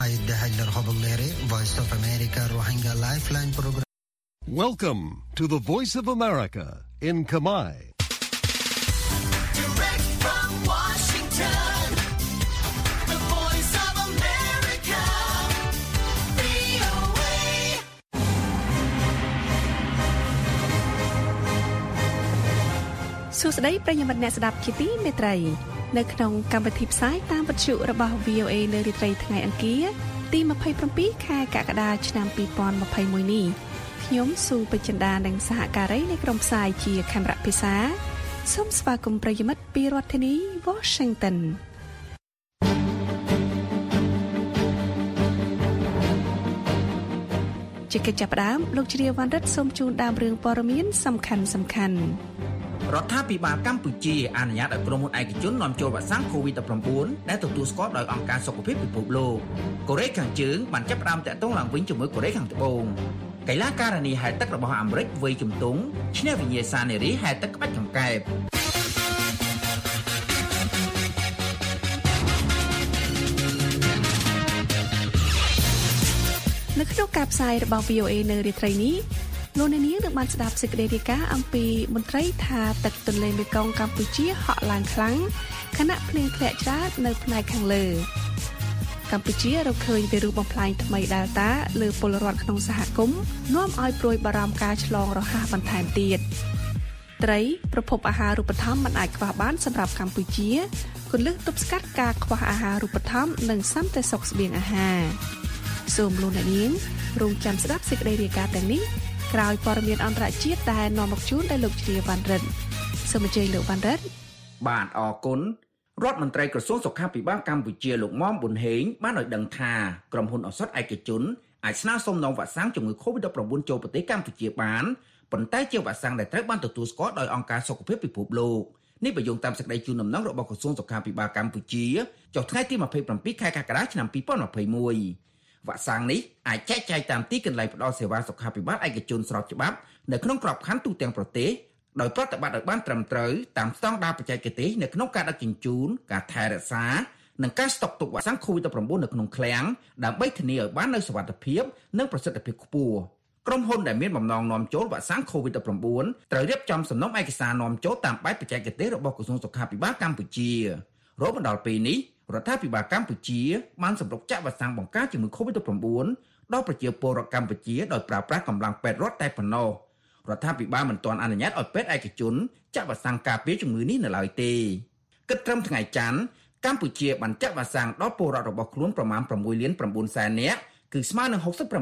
The Haidar Hobalere, Voice of America, Rohingya Lifeline Program. Welcome to the Voice of America in Khmer. Direct from Washington, the Voice of America, VOA. សួស្តីប្រិយមិត្តអ្នកស្ដាប់ជាទីមេត្រីនៅក្នុងកម្មវិធីផ្សាយតាមវិទ្យុរបស់ VOA នៅរាត្រីថ្ងៃអង្គារទី27ខែកក្កដាឆ្នាំ2021នេះខ្ញុំស៊ូបចិន្តានិងសហការីនៃក្រុមផ្សាយជាខេមរៈភាសាសូមស្វាគមន៍ប្រិយមិត្តពីរដ្ឋធានី Washington ជាកិច្ចចាប់ផ្ដើមលោកជ្រាវវណ្ណរិទ្ធសូមជូនដើមរឿងព័ត៌មានសំខាន់ៗរដ្ឋាភិបាលកម្ពុជាអនុញ្ញាតឲ្យក្រុមហ៊ុនឯកជននាំចូលវ៉ាក់សាំង COVID-19 ដែលទទួលស្គាល់ដោយអង្គការសុខភាពពិភពលោកកូរ៉េខាងជើងបានចាប់ផ្ដើមតាក់ទងឡើងវិញជាមួយកូរ៉េខាងត្បូងកីឡាការិនីហែលទឹករបស់អាមេរិកវ័យជំទង់ឈ្នះវិញ្ញាសានារីហែលទឹកក្បាច់កង្កែបនៅក្នុងការផ្សាយរបស់ VOA នៅរាត្រីនេះលោកអ្នកនាងនឹងបានស្ដាប់សេចក្តីរាយការណ៍អំពីមន្ត្រីថាទឹកទន្លេមេគង្គកម្ពុជាហក់ឡើងខ្លាំងខណៈភ្លៀងធ្លាក់ច្រាតនៅផ្នែកខាងលើកម្ពុជារកឃើញវីរុសបំផ្លាញថ្មី Delta លើពលរដ្ឋក្នុងសហគមន៍នាំឲ្យព្រួយបារម្ភការឆ្លងរហ័សបន្ថែមទៀតត្រីប្រភពអាហារូបត្ថម្ភមិនអាចខ្វះបានសម្រាប់កម្ពុជាគន្លឹះទប់ស្កាត់ការខ្វះអាហារូបត្ថម្ភនិងសន្តិសុខស្បៀងអាហារសូមលោកអ្នកនាងរងចាំស្ដាប់សេចក្តីរាយការណ៍ទាំងនេះក្រោយព័ត៌មានអន្តរជាតិដែលនាំមកជូនដោយលោកជ្រាវវណ្ណរិទ្ធសូមអញ្ជើញលោកវណ្ណរិទ្ធបាទអរគុណរដ្ឋមន្ត្រីក្រសួងសុខាភិបាលកម្ពុជាលោកមុំប៊ុនហេងបានឲ្យដឹងថាក្រុមហ៊ុនឱសថឯកជនអាចស្នើសុំនាំវ៉ាក់សាំងជំងឺ COVID-19 ចូលប្រទេសកម្ពុជាបានប៉ុន្តែជាវ៉ាក់សាំងដែលត្រូវបានទទួលស្គាល់ដោយអង្គការសុខភាពពិភពលោកនេះបញ្យងតាមសេចក្តីជូនដំណឹងរបស់ក្រសួងសុខាភិបាលកម្ពុជាចុះថ្ងៃទី27ខែកក្កដាឆ្នាំ2021វ៉ាក់សាំងនេះអាចចែកចាយតាមទីកន្លែងផ្ដល់សេវាសុខាភិបាលឯកជនស្របច្បាប់នៅក្នុងក្របខ័ណ្ឌទូទាំងប្រទេសដោយប្រតិបត្តិឲ្យបានត្រឹមត្រូវតាមស្តង់ដារបច្ចេកទេសនៅក្នុងការដឹកជញ្ជូនការថែរក្សានិងការស្តុកទុកវ៉ាក់សាំង COVID-19 នៅក្នុងឃ្លាំងដើម្បីធានាឲ្យបាននូវសុវត្ថិភាពនិងប្រសិទ្ធភាពខ្ពស់ក្រុមហ៊ុនដែលមានបំណងនាំចូលវ៉ាក់សាំង COVID-19 ត្រូវរៀបចំសំណុំឯកសារនាំចូលតាមបែបបច្ចេកទេសរបស់ក្រសួងសុខាភិបាលកម្ពុជារហូតដល់ពេលនេះរដ្ឋាភិបាលកម្ពុជាបានសម្រុកចាក់វ៉ាក់សាំងបង្ការជំងឺ COVID-19 ដល់ប្រជាពលរដ្ឋកម្ពុជាដោយប្រើប្រាស់កម្លាំងពេទ្យរដ្ឋតែប៉ុណ្ណោះរដ្ឋាភិបាលមិនទាន់អនុញ្ញាតឲ្យពេទ្យឯកជនចាក់វ៉ាក់សាំងការពារជំងឺនេះនៅឡើយទេគិតត្រឹមថ្ងៃច័ន្ទកម្ពុជាបានចាក់វ៉ាក់សាំងដល់ពលរដ្ឋរបស់ខ្លួនប្រមាណ 6.9 សែននាក់គឺស្មើនឹង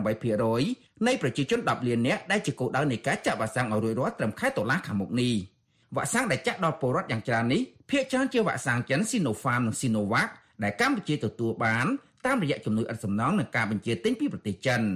68% នៃប្រជាជន 10 លាននាក់ដែលជាគោលដៅនៃការចាក់វ៉ាក់សាំងឲ្យរួចរាល់ត្រឹមខែតុលាខាងមុខនេះវ៉ាក់សាំងដែលចាក់ដល់ពលរដ្ឋយ៉ាងច្រើននេះភាគច្រើនជាវ៉ាក់សាំងចិន Sinopharm និង Sinovac ដែលកម្ពុជាទទួលបានតាមរយៈជំនួយឥតសំណងនិងការបញ្ជាទិញពីប្រទេសចិន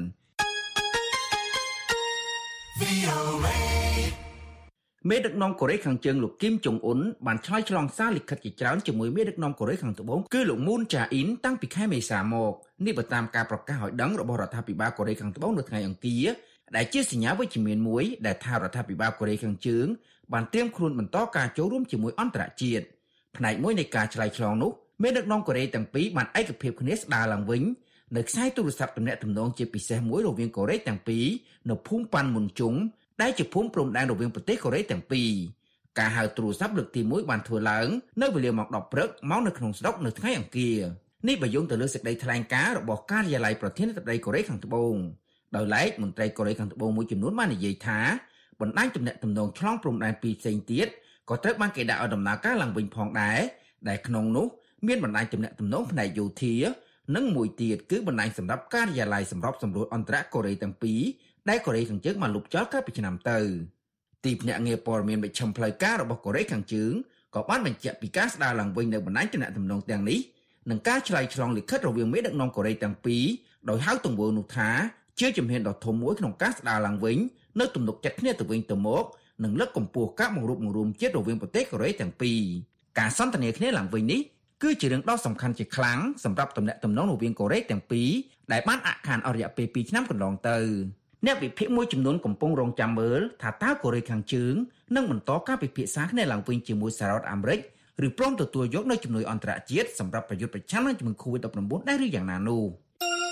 មេដឹកនាំកូរ៉េខាងជើងលោកគីមចុងអ៊ុនបានឆ្លើយឆ្លងសារលិខិតជាច្រើនជាមួយមេដឹកនាំកូរ៉េខាងត្បូងគឺលោកមូនចាអ៊ីនតាំងពីខែមេសាមកនេះបើតាមការប្រកាសឲ្យដឹងរបស់រដ្ឋាភិបាលកូរ៉េខាងត្បូងនៅថ្ងៃអង្គារដែលជាសញ្ញាវិជ្ជមានមួយដែលថារដ្ឋាភិបាលកូរ៉េខាងជើងបានត្រៀមខ្លួនបន្តការចូលរួមជាមួយអន្តរជាតិផ្នែកមួយនៃការឆ្លើយឆ្លងនោះមេដឹកនាំកូរ៉េទាំងពីរបានឯកភាពគ្នាស្ដារឡើងវិញនៅខ្សែទូរស័ព្ទទំនាក់ទំនងជាពិសេសមួយរវាងកូរ៉េទាំងពីរនៅភូមិប៉ាន់មុនជុងដែលជាភូមិព្រំដែនរវាងប្រទេសកូរ៉េទាំងពីរការហៅទូរស័ព្ទលើកទី1បានធ្វើឡើងនៅវេលាម៉ោង 10 ព្រឹកមកនៅក្នុងស្រុកនៅថ្ងៃអង្គារនេះបញ្យងទៅលើសេចក្តីថ្លែងការណ៍របស់ការិយាល័យប្រធានាធិបតីកូរ៉េខាងត្បូងដោយឡែកមន្ត្រីកូរ៉េខាងត្បូងមួយចំនួនបាននិយាយថាបណ្ដាញទំនាក់ទំនងឆ្លងព្រំដែនពីរផ្សេងទៀតក៏ត្រូវបានគេដាក់ឲ្យដំណើរការឡើងវិញផងដែរដែលក្នុងនោះមានបណ្ដាញទំនាក់ទំនងផ្នែកយោធានិងមួយទៀតគឺបណ្ដាញសម្រាប់ការិយាល័យសម្របសម្រួលអន្តរកូរ៉េទាំងពីរដែលកូរ៉េខាងជើងបានលុបចោលកាលពីឆ្នាំទៅទីភ្នាក់ងារព័ត៌មានវិទ្យុផ្លូវការរបស់កូរ៉េខាងជើងក៏បានបញ្ជាក់ពីការស្ដារឡើងវិញនៅបណ្ដាញទំនាក់ទំនងទាំងនេះនិងការឆ្លើយឆ្លងលិខិតរវាងមេដឹកនាំកូរ៉េទាំងពីរដោយហៅទង្វើនោះថាជាជំហានដ៏ធំមួយក្នុងការស្ដារឡើងវិញនៅទំនុកចិត្តគ្នាទៅវិញទៅមកនិងលើកកម្ពស់ការបង្រួបបង្រួមជាតិរវាងប្រទេសកូរ៉េទាំងពីរការសន្ទនាគ្នាឡើងវិញនេះគឺជារឿងដ៏សំខាន់ជាខ្លាំងសម្រាប់ទំនាក់ទំនងរវាងកូរ៉េទាំងពីរដែលបានអាក់ខានអស់រយៈពេល2ឆ្នាំកន្លងទៅអ្នកវិភាគមួយចំនួនកំពុងរងចាំមើលថាតើកូរ៉េខាងជើងនឹងបន្តការពិភាក្សាគ្នាឡើងវិញជាមួយសហរដ្ឋអាមេរិកឬព្រមទទួលយកនូវជំនួយអន្តរជាតិសម្រាប់ប្រយុទ្ធប្រឆាំងនឹងជំងឺ COVID-19 ដែរឬយ៉ាងណានោះ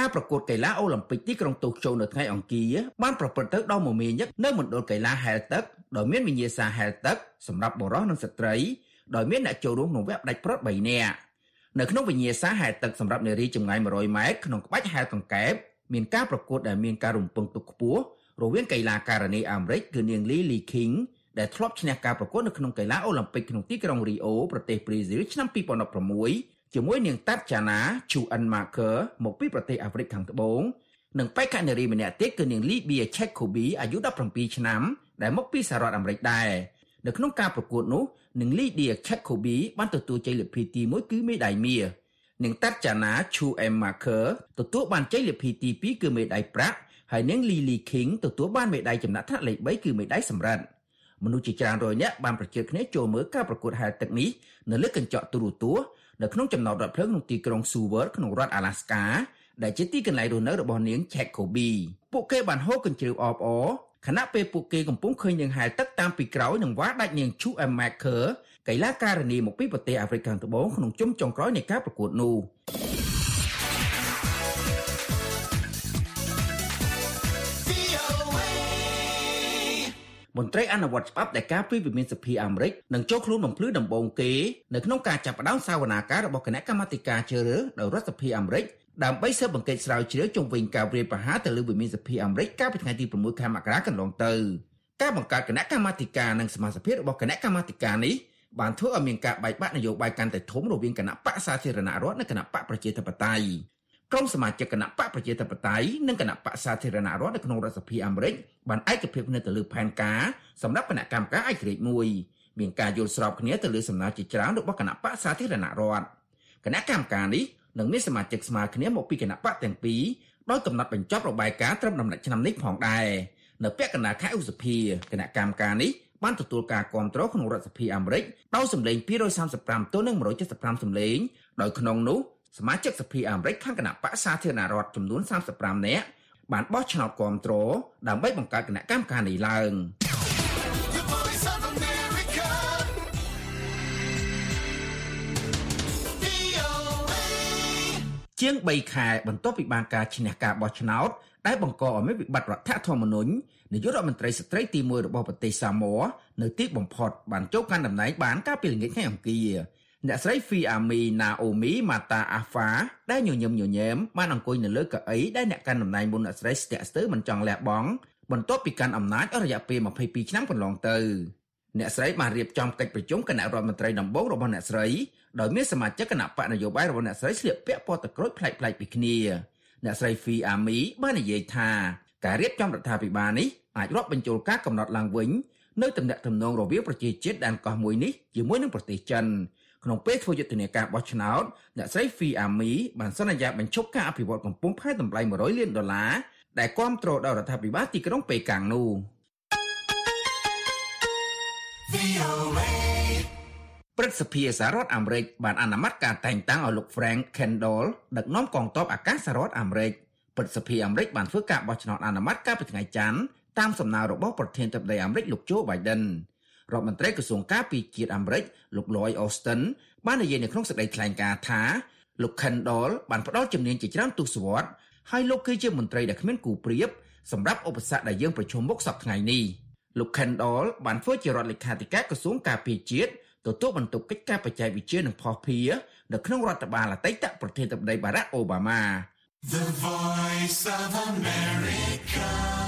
ការប្រកួតកីឡាអូឡ িম্প ពិកទីក្រុងតូក្យូនៅថ្ងៃអង្គារបានប្រព្រឹត្តទៅដោយមមាញឹកនៅមណ្ឌលកីឡាហែលទឹកដោយមានវិញ្ញាសាហែលទឹកសម្រាប់បុរសនិងស្ត្រីដោយមានអ្នកចូលរួមក្នុងវគ្គផ្ដាច់ព្រាត់3នាក់នៅក្នុងវិញ្ញាសាហែលទឹកសម្រាប់នារីចម្ងាយ100ម៉ែត្រក្នុងក្បាច់ហែលកង្កែបមានការប្រកួតដែលមានការរំពឹងទុកខ្ពស់រវាងកីឡាការិនីអាមេរិកគឺនាង Lily King ដែលធ្លាប់ឈ្នះការប្រកួតនៅក្នុងកីឡាអូឡ িম্প ពិកក្នុងទីក្រុងរីអូប្រទេសប្រេស៊ីលឆ្នាំ2016ជាមួយនាង Tatjana Schoenmaker មកពីប្រទេសអាហ្វ្រិកខាងត្បូងនិងបេក្ខនារីម្នាក់ទៀតគឺនាង Libia Jacobi អាយុ17ឆ្នាំដែលមកពីសហរដ្ឋអាមេរិកដែរនៅក្នុងការប្រកួតនោះនាង Libia Jacobi បានទទួលជ័យលាភីទី1គឺមេដាយមាសនាង Tatjana Schoenmaker ទទួលបានជ័យលាភីទី2គឺមេដាយប្រាក់ហើយនាង Lily King ទទួលបានមេដាយចំណាត់ថ្នាក់លេខ3គឺមេដាយសំរឹទ្ធមនុស្សជាច្រើនរយនាក់បានប្រជែងគ្នាចូលមើលការប្រកួតហែលទឹកនេះនៅលើកញ្ចក់ទូរទស្សន៍នៅក្នុងចំណោមរថភ្លើងក្នុងទីក្រុង Seward ក្នុងរដ្ឋ Alaska ដែលជាទីកន្លែងរស់នៅរបស់នាង Jacobi ពួកគេបានហូរកញ្ជ្រៀវអបអរខណៈពេលពួកគេកំពុងឃើញនាងហែលទឹកតាមពីក្រោយនឹងវ៉ាដាច់នាង Schoenmaker កីឡាការិនីមកពីប្រទេសអាហ្វ្រិកខាងត្បូងក្នុងជុំចុងក្រោយនៃការប្រកួតនោះមន្ត្រីអនុវត្តច្បាប់ដែលការពារវិមានសភាអាមេរិកនឹងចូលខ្លួនបំភ្លឺដំបូងគេនៅក្នុងការចាប់ផ្ដើមសវនាការរបស់គណៈកម្មាធិការជ្រើសរើសដោយរដ្ឋសភាអាមេរិកដើម្បីស៊ើបអង្កេតស្រាវជ្រាវជុំវិញការវាយប្រហារទៅលើវិមានសភាអាមេរិកកាលពីថ្ងៃទី6ខែមករាកន្លងទៅការបង្កើតគណៈកម្មាធិការនិងសមាជិករបស់គណៈកម្មាធិការនេះបានធ្វើឲ្យមានការបែកបាក់នយោបាយកាន់តែធំរវាងគណៈបកសាធារណរដ្ឋនិងគណៈបកប្រជាធិបតេយ្យក្រុមសមាជិកគណៈបកប្រជាធិបតេយ្យនិងគណៈបកសាធារណរដ្ឋនៅក្នុងរដ្ឋសភាអាមេរិកបានឯកភាពគ្នាទៅលើផែនការសម្រាប់គណៈកម្មការឯករាជ្យមួយមានការយល់ស្របគ្នាទៅលើសំណើជាច្រើនរបស់គណៈបកសាធារណរដ្ឋគណៈកម្មការនេះនឹងមានសមាជិកស្មើគ្នាមកពីគណៈបកទាំងពីរដោយកំណត់បញ្ចប់របាយការណ៍ត្រឹមដំណាច់ឆ្នាំនេះផងដែរនៅពាក់កណ្ដាលខែឧសភាគណៈកម្មការនេះបានទទួលការគាំទ្រក្នុងរដ្ឋសភាអាមេរិកដោយសម្លេង235ទល់នឹង175សម្លេងដោយក្នុងនោះសមាជិកសភាអាមេរិកខាងគណៈបកសាធារណរដ្ឋចំនួន35នាក់បានបោះឆ្នោតគាំទ្រដើម្បីបង្កើតគណៈកម្មការនេះឡើងជាង3ខែបន្ទាប់ពីបានការឈ្នះការបោះឆ្នោតដែលបង្កឲ្យមានវិបត្តិរដ្ឋធម្មនុញ្ញនាយករដ្ឋមន្ត្រីស្ត្រីទី1របស់ប្រទេសសាម៉ូនៅទីបំផុតបានចូលកាន់តំណែងបានកាលពីល្ងាចថ្ងៃអង្គារអ្នកស្រី Fiami Naomi Mata Afa ដែលញញឹមញញែមបានអង្គុយនៅលើកៅអីដែលអ្នកកាន់តំណែងមុនអ្នកស្រីស្ទាក់ស្ទើរមិនចង់លះបង់បន្ទាប់ពីកាន់អំណាចអស់រយៈពេល22ឆ្នាំកន្លងទៅអ្នកស្រីបានរៀបចំកិច្ចប្រជុំគណៈរដ្ឋមន្ត្រីដំបូងរបស់អ្នកស្រីដោយមានសមាជិកគណៈបកនយោបាយរបស់អ្នកស្រីស្លៀកពាក់ពណ៌ទឹកក្រូចប្លែកៗពីគ្នាអ្នកស្រី Fiami បាននិយាយថាការរៀបចំរដ្ឋាភិបាលនេះអាចរាប់បញ្ចូលការកំណត់ឡើងវិញនៅទំនាក់ទំនងរវាងប្រជាជាតិដែនកោះមួយនេះជាមួយនឹងប្រទេសចិនក្នុងពេលធ្វើយុទ្ធនាការបោះឆ្នោតអ្នកស្រី Fiami បានសន្យាបញ្ឈប់ការអភិវឌ្ឍកំពង់ផែតម្លៃ$100លានដែលគាំទ្រដោយរដ្ឋាភិបាលទីក្រុងប៉េកាំងនោះព្រឹទ្ធសភាសហរដ្ឋអាមេរិកបានអនុម័តការតែងតាំងឲ្យលោក Frank Kendall ដឹកនាំកងទ័ពអាកាសសហរដ្ឋអាមេរិកព្រឹទ្ធសភាអាមេរិកបានធ្វើការបោះឆ្នោតអនុម័តកាលពីថ្ងៃច័ន្ទតាមសំណើរបស់ប្រធានាធិបតីអាមេរិកលោក Joe Bidenរដ្ឋមន្ត្រីក្រសួងការពារជាតិអាមេរិកលោក Lloyd Austin បាននិយាយនៅក្នុងសេចក្តីថ្លែងការណ៍ថាលោក Kendall បានផ្ដល់ជំនាញជាច្រើនទសវត្សរ៍ហើយលោកគឺជាមន្ត្រីដែលគ្មានគូប្រៀបសម្រាប់ឧបសគ្គដែលយើងប្រឈមមុខសប្តាហ៍ថ្ងៃនេះលោក Kendall បានធ្វើជារដ្ឋលេខាធិការក្រសួងការពារជាតិទទួលបន្ទុកកិច្ចការបច្ចេកវិទ្យានិងភស្តុភារនៅក្នុងរដ្ឋបាលអតីតប្រធានាធិបតី Barack Obama The Voice of America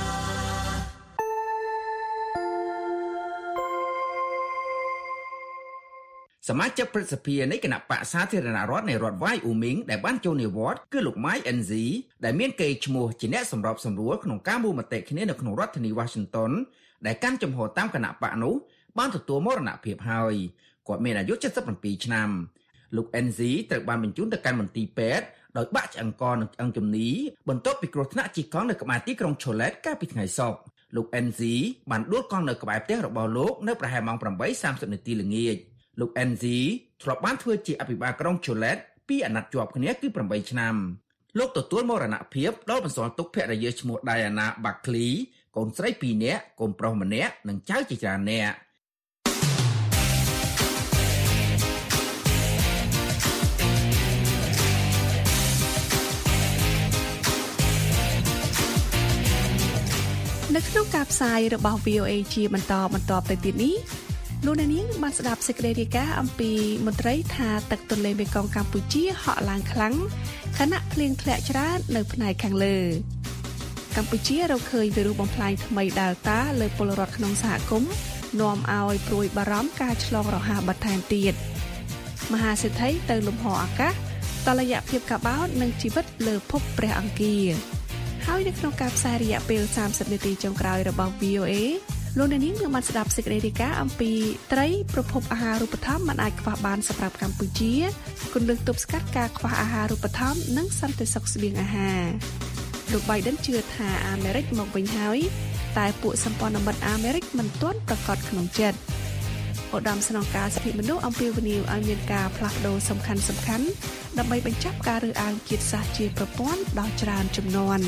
សមាជិកព្រឹទ្ធសភានៃគណៈបកសាធារណរដ្ឋនៃរដ្ឋ Wyoming ដែលបានចូលនិវត្តន៍គឺលោក Mike Enzi ដែលមានកេរ្តិ៍ឈ្មោះជាអ្នកសម្របសម្រួលក្នុងការមូលមតិគ្នានៅក្នុងរដ្ឋធានី Washington ដែលកាន់ជំហរតាមគណៈបកនោះបានទទួលមរណភាពហើយគាត់មានអាយុ77ឆ្នាំលោក Enzi ត្រូវបានបញ្ជូនទៅកាន់មន្ទីរពេទ្យដោយបាក់ឆ្អឹងកនិងឆ្អឹងជំនីបន្ទាប់ពីគ្រោះថ្នាក់ជិះកង់នៅក្បែរទីក្រុង Cholet កាលពីថ្ងៃសុក្រលោក Enzi បានដួលកង់នៅក្បែរផ្ទះរបស់លោកនៅប្រហែលម៉ោង 8:30 នាទីល្ងាចលោក Enzi ធ្លាប់បានធ្វើជាអភិបាលក្រុង Cholet ពីអាណត្តិជាប់គ្នាគឺ8ឆ្នាំលោកទទួលមរណភាពដោយបន្សល់ទុកភរិយាឈ្មោះ Diana Buckley កូនស្រី2នាក់កូនប្រុសម្នាក់និងចៅជាច្រើននាក់នៅក្នុងការផ្សាយរបស់ VOA ជាបន្តទៅទៀតនេះលោកអ្នកនាងបានស្ដាប់សេចក្តីរាយការណ៍អំពីមន្ត្រីថាទឹកទន្លេមេគង្គកម្ពុជាហក់ឡើងខ្លាំងខណៈភ្លៀងធ្លាក់ច្រើននៅផ្នែកខាងលើកម្ពុជារកឃើញវីរុសបំផ្លាញថ្មី Delta លើពលរដ្ឋក្នុងសហគមន៍នាំឲ្យព្រួយបារម្ភការឆ្លងរហ័សបន្ថែមទៀតមហាសេដ្ឋីទៅលំហអាកាសតលយៈភាពកាបោតនិងជីវិតលើភពព្រះអង្គាហើយនៅក្នុងការផ្សាយរយៈពេល30នាទីចុងក្រោយរបស់ VOA លោកអ្នកនាងនឹងបានស្ដាប់សេចក្តីរាយការណ៍អំពីត្រីប្រភពអាហារូបត្ថម្ភមិនអាចខ្វះបានសម្រាប់កម្ពុជាគន្លឹះទប់ស្កាត់ការខ្វះអាហារូបត្ថម្ភនិងសន្តិសុខស្បៀងអាហារលោក Biden ជឿថាអាមេរិកមកវិញហើយតែពួកសម្ព័ន្ធមិត្តអាមេរិកមិនទាន់ប្រកាសក្នុងចិត្តឧត្តមស្នងការសិទ្ធិមនុស្សអំពាវនាវឲ្យមានការផ្លាស់ប្តូរសំខាន់ដើម្បីបញ្ចប់ការរើសអើងជាតិសាសន៍ជាប្រព័ន្ធដល់ច្រើនជំនាន់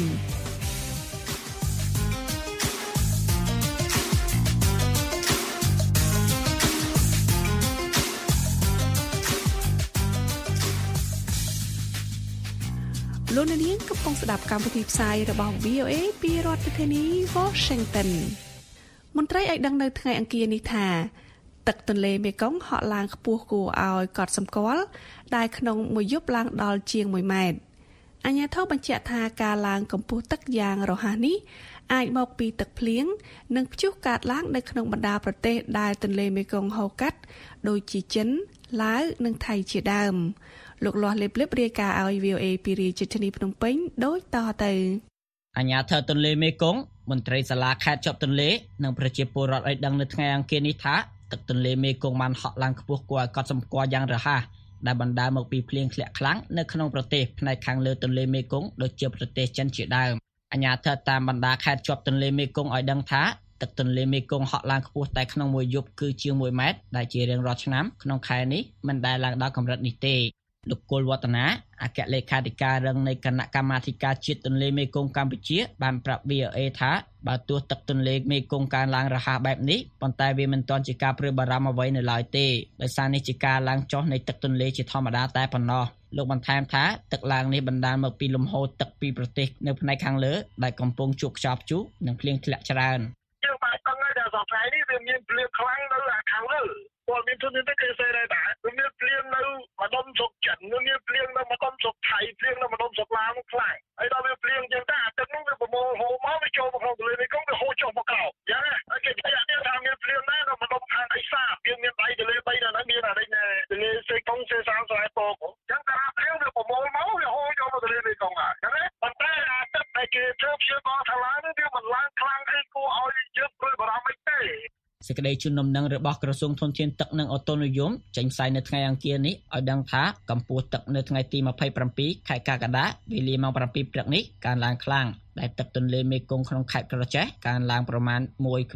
លោកនាងកំពុងស្ដាប់កម្មវិធីផ្សាយរបស់ VOA ពីរដ្ឋធានី Washington មន្ត្រីឲ្យដឹងនៅថ្ងៃអង្គារនេះថាទឹកទន្លេមេគង្គហក់ឡើងខ្ពស់គួរឲ្យកត់សម្គាល់ដែលក្នុងមួយយប់ឡើងដល់ជាង1ម៉ែត្រអាជ្ញាធរបញ្ជាក់ថាការឡើងកម្ពស់ទឹកយ៉ាងរហ័សនេះអាចមកពីទឹកភ្លៀងនិងព្យុះកើតឡើងនៅក្នុងបណ្ដាប្រទេសដែលទន្លេមេគង្គហូរកាត់ដូចជាចិនឡាវនិងថៃជាដើមលោកលាស់លេបរាយការណ៍ឲ្យ VOA ពីរាជធានីភ្នំពេញដូចតទៅអាជ្ញាធរទន្លេមេគង្គមន្ត្រីសាលាខេត្តជាប់ទន្លេនិងប្រជាពលរដ្ឋឲ្យដឹងនៅថ្ងៃអង្គារនេះថាទឹកទន្លេមេគង្គបានហក់ឡើងខ្ពស់គួរឲ្យកត់សម្គាល់យ៉ាងរហ័សដែលបណ្ដាលមកពីភ្លៀងធ្លាក់ខ្លាំងនៅក្នុងប្រទេសផ្នែកខាងលើទន្លេមេគង្គដូចជាប្រទេសចិនជាដើមអាជ្ញាធរតាមបណ្ដាខេត្តជាប់ទន្លេមេគង្គឲ្យដឹងថាទឹកទន្លេមេគង្គហក់ឡើងខ្ពស់តែក្នុងមួយយប់គឺជាង1ម៉ែត្រដែលជារៀងរាល់ឆ្នាំក្នុងខែនេះមិនដែលឡើងដល់កម្រិតនេះទេលោកគុលវឌ្ឍនាអគ្គលេខាធិការរងនៃគណៈកម្មាធិការជាតិទន្លេមេគង្គកម្ពុជាបានប្រាប់ VOA ថាបើទោះទឹកទន្លេមេគង្គកើនឡើងរហ័សបែបនេះប៉ុន្តែវាមិនទាន់ជាការព្រួយបារម្ភអ្វីនៅឡើយទេដោយសារនេះជាការឡើងចុះនៃទឹកទន្លេជាធម្មតាតែប៉ុណ្ណោះលោកបន្ថែមថាទឹកឡើងនេះបណ្ដាលមកពីលំហូរទឹកពីប្រទេសនៅផ្នែកខាងលើដែលកំពុងជួបខ្យល់ព្យុះនិងភ្លៀងធ្លាក់ច្រើនយើងបានដឹងហើយថាសប្តាហ៍នេះវាមានភ្លៀងខ្លាំងនៅខាងលើពលមានទុននេះគេសេរីដែរវាមានភ្លៀងនៅម្ដុំស្រុកចិនមានភ្លៀងនៅម្ដុំស្រុកថៃភ្លៀងនៅម្ដុំស្រុកឡាវខ្លាំងហើយដល់វាភ្លៀងចឹងតែទឹកនោះវាប្រមូលហូរមកវាចូលមកក្នុងទន្លេមេគង្គវាហូរចុះមកក្រោមចឹងហើយគេនិយាយថាមានភ្លៀងដែរនៅម្ដុំខាងដីសាបវាមានដៃទន្លេ3នៅហ្នឹងមានអានេះទន្លេសេកុងសេសានស្រែពកចឹងតែភ្លៀងវាប្រមូលមកវាហូរចូលមកទន្លេមេគង្គហើយចឹងប៉ុន្តែអាទឹកដែលគេធ្វើព្យាករណ៍ថាឡើងនេះវាមិនឡើងខ្លាំងអីគួរឲ្យយើងព្រួយបារម្ភអីទេសេចក្តីជូនដំណឹងរបស់ក្រសួងធនធានទឹកនិងអូតូនិយមចេញផ្សាយនៅថ្ងៃអង្គារនេះឲ្យដឹងថាកម្ពស់ទឹកនៅថ្ងៃទី27ខែកក្កដាវេលាម៉ោង 7 ព្រឹកនេះកើនឡើងខ្លាំងដែលទឹកទន្លេមេគង្គក្នុងខេត្តក្រចេះកើនឡើងប្រមាណ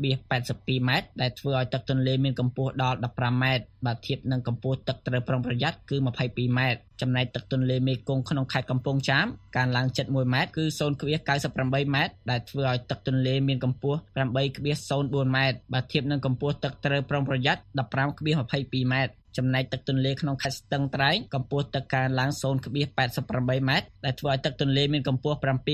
1.82 ម៉ែត្រដែលធ្វើឲ្យទឹកទន្លេមានកម្ពស់ដល់15ម៉ែត្របើធៀបនឹងកម្ពស់ទឹកត្រូវប្រុងប្រយ័ត្នគឺ22ម៉ែត្រចំណែកទឹកទន្លេមេគង្គក្នុងខេត្តកំពង់ចាមកើនឡើងជិត1ម៉ែត្រគឺ 0.98 ម៉ែត្រដែលធ្វើឲ្យទឹកទន្លេមានកម្ពស់ 8.04 ម៉ែត្របើធៀបនឹងកម្ពស់ទឹកត្រូវប្រុងប្រយ័ត្ន 15.22 ម៉ែត្រចំណែកទឹកទន្លេក្នុងខេត្តស្ទឹងត្រែងកម្ពស់ទឹកកើនឡើង 0.88 ម៉ែត្រដែលធ្វើឲ្យទឹកទន្លេមានកម្ពស់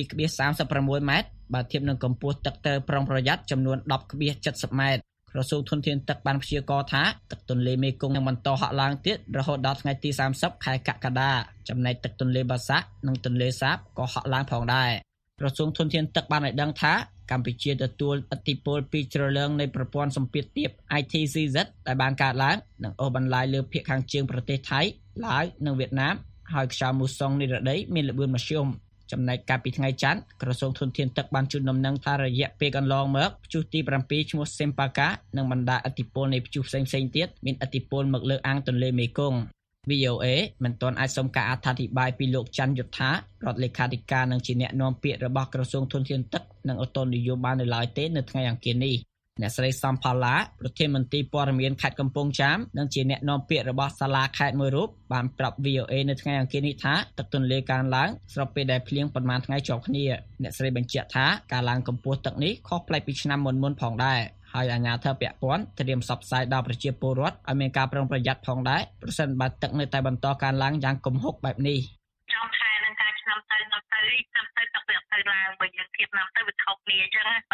7.36 ម៉ែត្របើធៀបនឹងកម្ពស់ទឹកត្រូវប្រុងប្រយ័ត្នចំនួន 10.70 ម៉ែត្រក្រសួងធនធានទឹកបានព្យាករណ៍ថាទឹកទន្លេមេគង្គនឹងបន្តហក់ឡើងទៀតរហូតដល់ថ្ងៃទី30ខែកក្កដាចំណែកទឹកទន្លេបាសាក់និងទន្លេសាបក៏ហក់ឡើងផងដែរក្រសួងធនធានទឹកបានឲ្យដឹងថាកម្ពុជាទទួលឥទ្ធិពលពីជ្រលងនៃប្រព័ន្ធសម្ពាធទាប ITCZ ដែលបានកើតឡើងនិងអូសបន្លាយលើភាគខាងជើងប្រទេសថៃឡាវនិងវៀតណាមហើយខ្យល់មូសុងនិរដីមានល្បឿនមធ្យមចំណែកកាលពីថ្ងៃច័ន្ទក្រសួងធនធានទឹកបានជូនដំណឹងថារយៈពេលកន្លងមកព្យុះទី7ឈ្មោះសេមប៉ាកានិងបណ្ដាឥទ្ធិពលនៃព្យុះផ្សេងៗទៀតមានឥទ្ធិពលមកលើអាងទន្លេមេគង្គ VOA មិនទាន់អាចសុំការអត្ថាធិប្បាយពីលោកច័ន្ទយុធារដ្ឋលេខាធិការនិងជាអ្នកនាំពាក្យរបស់ក្រសួងធនធានទឹកនិងអូតូនិយមបាននៅឡើយទេនៅថ្ងៃអង្គារនេះអ្នកស្រីសំផល្លាប្រធានមន្ត្រីព័ត៌មានខេត្តកំពង់ចាមនិងជាអ្នកនាំពាក្យរបស់សាលាខេត្តមួយរូបបានប្រាប់ VOA នៅថ្ងៃអង្គារនេះថាទឹកទន្លេកើនឡើងស្របពេលដែលភ្លៀងប៉ុន្មានថ្ងៃជាប់គ្នាអ្នកស្រីបញ្ជាក់ថាការឡើងកម្ពស់ទឹកនេះខុសប្លែកពីឆ្នាំមុនៗផងដែរហើយអាជ្ញាធរពាក់ព័ន្ធត្រៀមផ្សព្វផ្សាយដល់ប្រជាពលរដ្ឋឲ្យមានការប្រុងប្រយ័ត្នផងដែរប្រសិនបើទឹកនៅតែបន្តកើនឡើងយ៉ាងគំហុកបែបនេះចំខែនឹងការឆ្នាំទៅទឹកវាទៅឡើងបើយើងធៀបឆ្នាំទៅវាខុសគ្នាអញ្ចឹងប៉ុន្តែយើង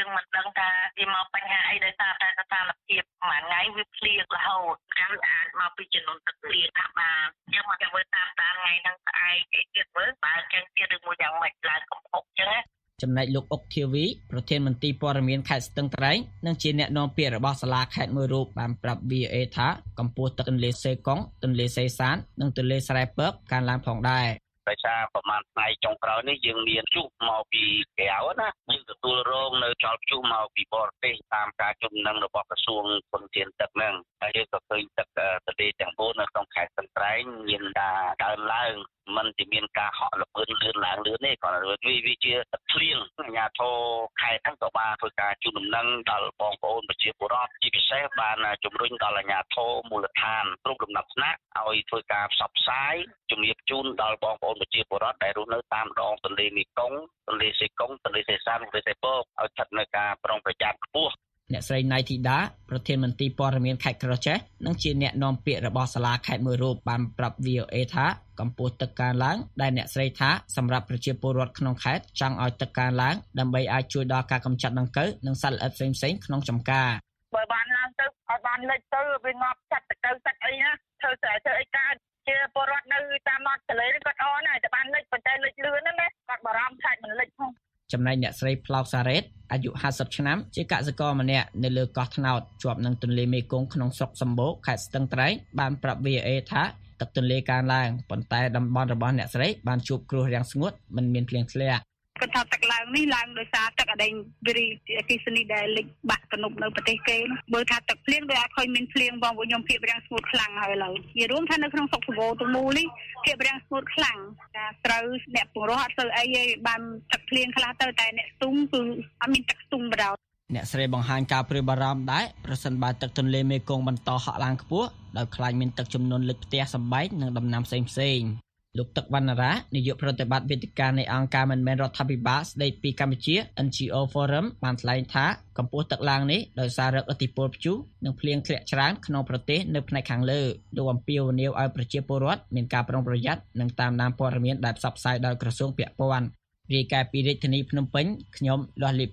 យើងមិនដឹងថាវាមកបញ្ហាអីដោយសារតែស្ថានភាពមួយថ្ងៃវាភ្លៀងរហូតហើយអាចមកពីចំនួនទឹកភ្លៀងថាបានយើងមកមើលតាមថ្ងៃហ្នឹងស្អែកអីទៀតមើលបើចឹងទៀតឬមួយយ៉ាងម៉េចឡើងកំពុកចឹងចំណែកលោកអុកធាវីប្រធានមន្ត្រីព័ត៌មានខេត្តស្ទឹងត្រែងនិងជាអ្នកនាំពាក្យរបស់សាលាខេត្តមួយរូបបានប្រាប់ VOA ថាកម្ពស់ទឹកទន្លេសេកុងទន្លេសេសាននិងទន្លេស្រែពកកើនឡើងផងដែរដោយសារប្រមាណថ្ងៃចុងក្រោយនេះយើងមានព្យុះមកពីក្រៅណាយើងទទួលរងនៅចោលព្យុះមកពីបរទេសតាមការជំនុំរបស់ក្រសួងធនធានទឹកហ្នឹងហើយយើងក៏ឃើញទឹកទន្លេទាំង4នៅក្នុងខេត្តស្ទឹងត្រែងមានការកើនឡើងមិនតែមានការហក់ល្បឿនលឿនឡើងលឿនទេគ្រាន់តែវាជាទឹកភ្លៀងអាជ្ញាធរខេត្តហ្នឹងក៏បានធ្វើការជូនដំណឹងដល់បងប្អូនប្រជាពលរដ្ឋជាពិសេសបានជំរុញដល់អាជ្ញាធរមូលដ្ឋានគ្រប់លំដាប់ថ្នាក់ឲ្យធ្វើការផ្សព្វផ្សាយជំរាបជូនដល់បងប្អូនប្រជាពលរដ្ឋដែលរស់នៅតាមដងទន្លេមេគង្គទន្លេសេកុងទន្លេសេសានទន្លេសេពកឲ្យស្ថិតនៅការប្រុងប្រយ័ត្នខ្ពស់អ្នកស្រីណៃធីតាប្រធានមន្ត្រីព័ត៌មានខេត្តក្រចេះនិងជាអ្នកនាំពាក្យរបស់សាលាខេត្តមួយរូបបានប្រាប់ VOA ថាកម្ពស់ទឹកកើនឡើងដែលអ្នកស្រីថាសម្រាប់ប្រជាពលរដ្ឋក្នុងខេត្តចង់ឲ្យទឹកកើនឡើងដើម្បីអាចជួយដល់ការកម្ចាត់ដង្កូវនិងសត្វល្អិតផ្សេងៗក្នុងចម្ការបើបានឡើងទៅឲ្យបានលិចទៅវាងាប់ចាត់ដង្កូវសត្វអីណាធ្វើអីកើតជាពលរដ្ឋនៅតាមមាត់ទន្លេនេះគាត់អន់ហើយតែបានលិចប៉ុន្តែលិចលឿនណាគាត់បារម្ភថាមិនលិចផងចំណែកអ្នកស្រីផ្លោកសារ៉េតអាយុ50ឆ្នាំជាកសិករម្នាក់នៅលើកោះត្នោតជាប់នឹងទន្លេមេគង្គក្នុងស្រុកសម្បូរខេត្តស្ទឹងត្រែងបានប្រាប់ VOA ថាទឹកទន្លេកើនឡើងប៉ុន្តែតំបន់របស់អ្នកស្រីបានជួបគ្រោះរាំងស្ងួតមិនមានភ្លៀងធ្លាក់គាត់ថាទឹកឡើងនេះឡើងដោយសារទឹកអដែងវិរីអគ្គិសនីដែលលិចបាក់ទំនប់នៅប្រទេសគេបើថាទឹកភ្លៀងដូចអត់ឃើញមានភ្លៀងបងពួកខ្ញុំភាពរាំងស្ងួតខ្លាំងហើយឥឡូវនិយាយរួមថានៅក្នុងស្រុកសម្បូរទាំងមូលនេះភាពរាំងស្ងួតខ្លាំងតែត្រូវអ្នកពង្រោះអត់ទៅអីទេបានទឹកភ្លៀងខ្លះទៅតែអ្នកស្ទុំគឺអត់មានទឹកស្ទុំបដៅអ្នកស្រីបង្ហាញការព្រួយបារម្ភដែរប្រសិនបើទឹកទន្លេមេគង្គបន្តហក់ឡើងខ្ពស់ដោយខ្លាចមានទឹកជំនន់លិចផ្ទះសម្បែងនិងដំណាំផ្សេងៗលោកទឹកវណ្ណរានាយកប្រតិបត្តិវេទិកានៃអង្គការមិនមែនរដ្ឋាភិបាលស្ដីពីកម្ពុជា NGO Forum បានថ្លែងថាកម្ពស់ទឹកឡើងនេះដោយសាររឹកឥទ្ធិពលព្យុះនិងភ្លៀងធ្លាក់ច្រើនក្នុងប្រទេសនៅផ្នែកខាងលើលោកអំពាវនាវឲ្យប្រជាពលរដ្ឋមានការប្រុងប្រយ័ត្ននិងតាមដានព័ត៌មានដែលផ្សព្វផ្សាយដោយក្រសួងពាក់ព័ន្ធរាយការណ៍ពីរាជធានីភ្នំពេញខ្ញុំលាស់លីប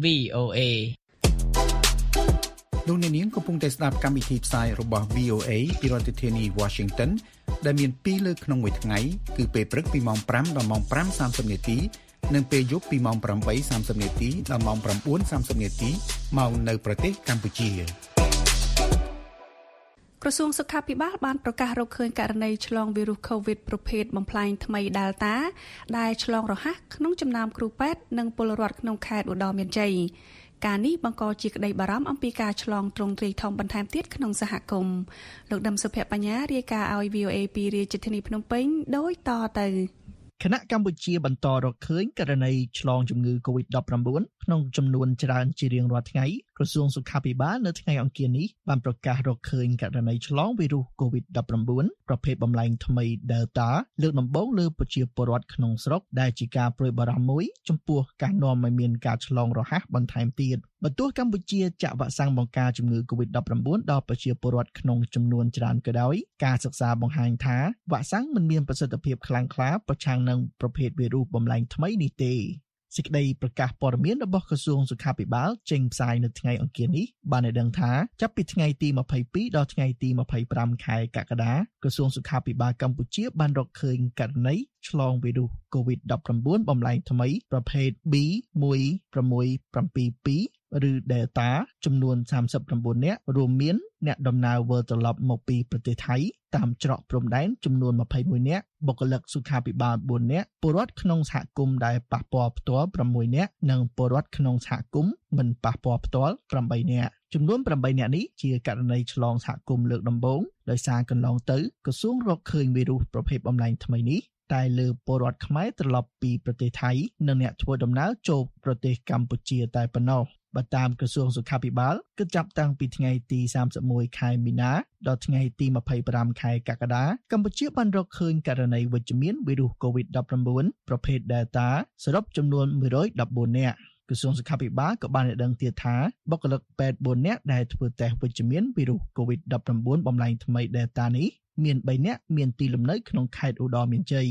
VOA លោកអ្នកនាងកំពុងតែស្ដាប់កម្មវិធីផ្សាយរបស់ VOA ពីរដ្ឋធានី Washington ដែលមាន2លើកក្នុងមួយថ្ងៃគឺពេលព្រឹកពីម៉ោង5ដល់ម៉ោង 5:30 នាទីនិងពេលយប់ពីម៉ោង 8:30 នាទីដល់ម៉ោង 9:30 នាទីមកនៅប្រទេសកម្ពុជាក្រសួងសុខាភិបាលបានប្រកាសរកឃើញករណីឆ្លងវីរុស COVID ប្រភេទបំផ្លាញថ្មី Delta ដែលឆ្លងរហ័សក្នុងចំណោមគ្រូពេទ្យនិងពលរដ្ឋក្នុងខេត្តឧត្តរមានជ័យការនេះបង្កជាក្តីបារម្ភអំពីការឆ្លងទ្រង់ទ្រាយធំបន្ថែមទៀតក្នុងសហគមន៍លោកដឹមសុភបញ្ញារាយការណ៍ឲ្យ VOA ពីរាជធានីភ្នំពេញដូចតទៅគណៈកម្ពុជាបន្តរកឃើញករណីឆ្លងជំងឺ COVID-19 ក្នុងចំនួនច្រើនជារៀងរាល់ថ្ងៃក្រសួងសុខាភិបាលនៅថ្ងៃអង្គារនេះបានប្រកាសរកឃើញករណីឆ្លងវីរុស COVID-19 ប្រភេទបំលែងថ្មី Delta លើកដំបូងលើប្រជាពលរដ្ឋក្នុងស្រុកដែលជាការព្រួយបារម្ភមួយចំពោះការនាំឲ្យមានការឆ្លងរហ័សបន្ថែមទៀតបើទោះកម្ពុជាចាក់វ៉ាក់សាំងបង្ការជំងឺ COVID-19 ដល់ប្រជាពលរដ្ឋក្នុងចំនួនច្រើនក៏ដោយការសិក្សាបង្ហាញថាវ៉ាក់សាំងមិនមានប្រសិទ្ធភាពខ្លាំងក្លាប្រឆាំងនឹងប្រភេទវីរុសបំលែងថ្មីនេះទេសេចក្តីប្រកាសព័ត៌មានរបស់ក្រសួងសុខាភិបាលចេញផ្សាយនៅថ្ងៃអង្គារនេះបានឲ្យដឹងថាចាប់ពីថ្ងៃទី22ដល់ថ្ងៃទី25ខែកក្កដាក្រសួងសុខាភិបាលកម្ពុជាបានរកឃើញករណីឆ្លងវីរុស COVID-19 បំលែងថ្មីប្រភេទ B1672 ឬ Delta ចំនួន39នាក់រួមមានអ្នកដំណើរវិលត្រឡប់មកពីប្រទេសថៃតាមច្រកព្រំដែនចំនួន21នាក់បុគ្គលិកសុខាភិបាល4នាក់ពលរដ្ឋក្នុងសហគមន៍ដែលប៉ះពាល់ផ្ទាល់6នាក់និងពលរដ្ឋក្នុងសហគមន៍មិនប៉ះពាល់ផ្ទាល់8នាក់ចំនួន8នាក់នេះជាករណីឆ្លងសហគមន៍លើកដំបូងដោយសារកន្លងទៅក្រសួងរកឃើញវីរុសប្រភេទបំលែងថ្មីនេះតែលើពលរដ្ឋខ្មែរត្រឡប់ពីប្រទេសថៃនិងអ្នកធ្វើដំណើរចូលប្រទេសកម្ពុជាតែប៉ុណ្ណោះបើតាមក្រសួងសុខាភិបាលគិតចាប់តាំងពីថ្ងៃទី31ខែមីនាដល់ថ្ងៃទី25ខែកក្កដាកម្ពុជាបានរកឃើញករណីវិជ្ជមានវីរុស COVID-19 ប្រភេទ Delta សរុបចំនួន114នាក់ក្រសួងសុខាភិបាលក៏បានឲ្យដឹងទៀតថាបុគ្គលិកពេទ្យ4នាក់ដែលធ្វើតេស្តវិជ្ជមានវីរុស COVID-19 បំលែងថ្មី Delta នេះមាន3នាក់មានទីលំនៅក្នុងខេត្តឧត្តរមានជ័យ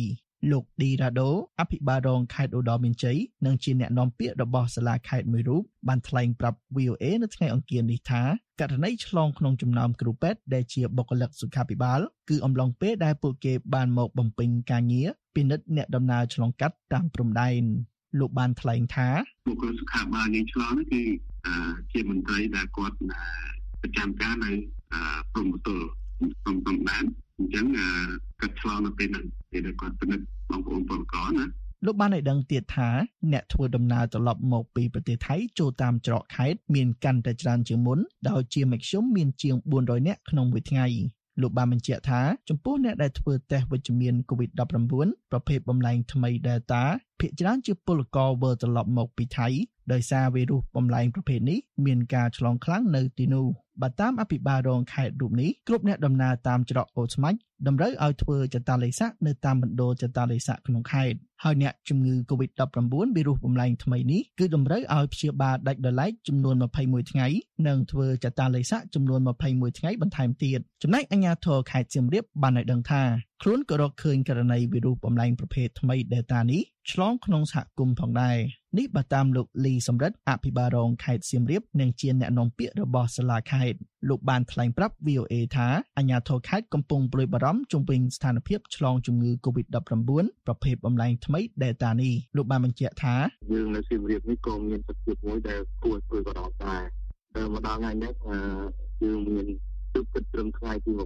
លោកឌីរ៉ាដូអភិបាលរងខេត្តឧត្តរមានជ័យនិងជាអ្នកនាំពាក្យរបស់សាលាខេត្តមួយរូបបានថ្លែងប្រាប់ VOA នៅថ្ងៃអង្គារនេះថាករណីឆ្លងក្នុងចំណោមគ្រូពេទ្យដែលជាបុគ្គលិកសុខាភិបាលគឺអំឡុងពេលដែលពួកគេបានមកបំពេញការងារពិនិត្យអ្នកដំណើរឆ្លងកាត់តាមព្រំដែនលោកបានថ្លែងថាបុគ្គលិកសុខាភិបាលនេះឆ្លងនេះគឺជាមន្ត្រីដែលគាត់ប្រចាំការនៅព្រំប្រទល់ព្រំដែនអញ្ចឹងគាត់ឆ្លងនៅពេលហ្នឹងពេលដែលគាត់ពិនិត្យបងប្អូនពលករណាលោកបានឲ្យដឹងទៀតថាអ្នកធ្វើដំណើរត្រឡប់មកពីប្រទេសថៃចូលតាមច្រកខេត្តមានកាន់តែច្រើនជាងមុនដោយជាមធ្យមមានជាង400នាក់ក្នុងមួយថ្ងៃលោកបានបញ្ជាក់ថាចំពោះអ្នកដែលធ្វើតេស្តវិជ្ជមាន COVID-19 ប្រភេទបំលែងថ្មី Delta ភាគច្រើនជាពលករវិលត្រឡប់មកពីថៃដោយសារវីរុសបំលែងប្រភេទនេះមានការឆ្លងខ្លាំងនៅទីនោះបើតាមអភិបាលរងខេត្តរូបនេះគ្រប់អ្នកដំណើរតាមច្រកអូស្មាច់តម្រូវឲ្យធ្វើចតាឡេសានៅតាមមណ្ឌលចតាឡេសាក្នុងខេត្តហើយអ្នកជំងឺ COVID-19 វីរុសបំលែងថ្មីនេះគឺតម្រូវឲ្យព្យាបាលដាច់ដោយឡែកចំនួន21ថ្ងៃនិងធ្វើចតាឡេសាចំនួន21ថ្ងៃបន្ថែមទៀតចំណែកអាជ្ញាធរខេត្តសៀមរាបបានឲ្យដឹងថាខ្លួនក៏រកឃើញករណីវីរុសបំលែងប្រភេទថ្មី Delta នេះឆ្លងក្នុងសហគមន៍ផងដែរនេះបើតាមលោកលីសំរិទ្ធអភិបាលរងខេត្តសៀមរាបនិងជាអ្នកនាំពាក្យរបស់សាលាខេត្តលោកបានថ្លែងប្រាប់ VOA ថាអាជ្ញាធរខេត្តកំពុងព្រួយបារម្ភជុំវិញស្ថានភាពឆ្លងជំងឺ COVID-19 ប្រភេទបំលែងថ្មី Delta នេះលោកបានបញ្ជាក់ថាយើងនៅសៀមរាបនេះក៏មានសភាពមួយដែលគួរព្រួយបារម្ភដែរមកដល់ថ្ងៃនេះយើងមានទឹកគិតត្រឹមថ្ងៃទី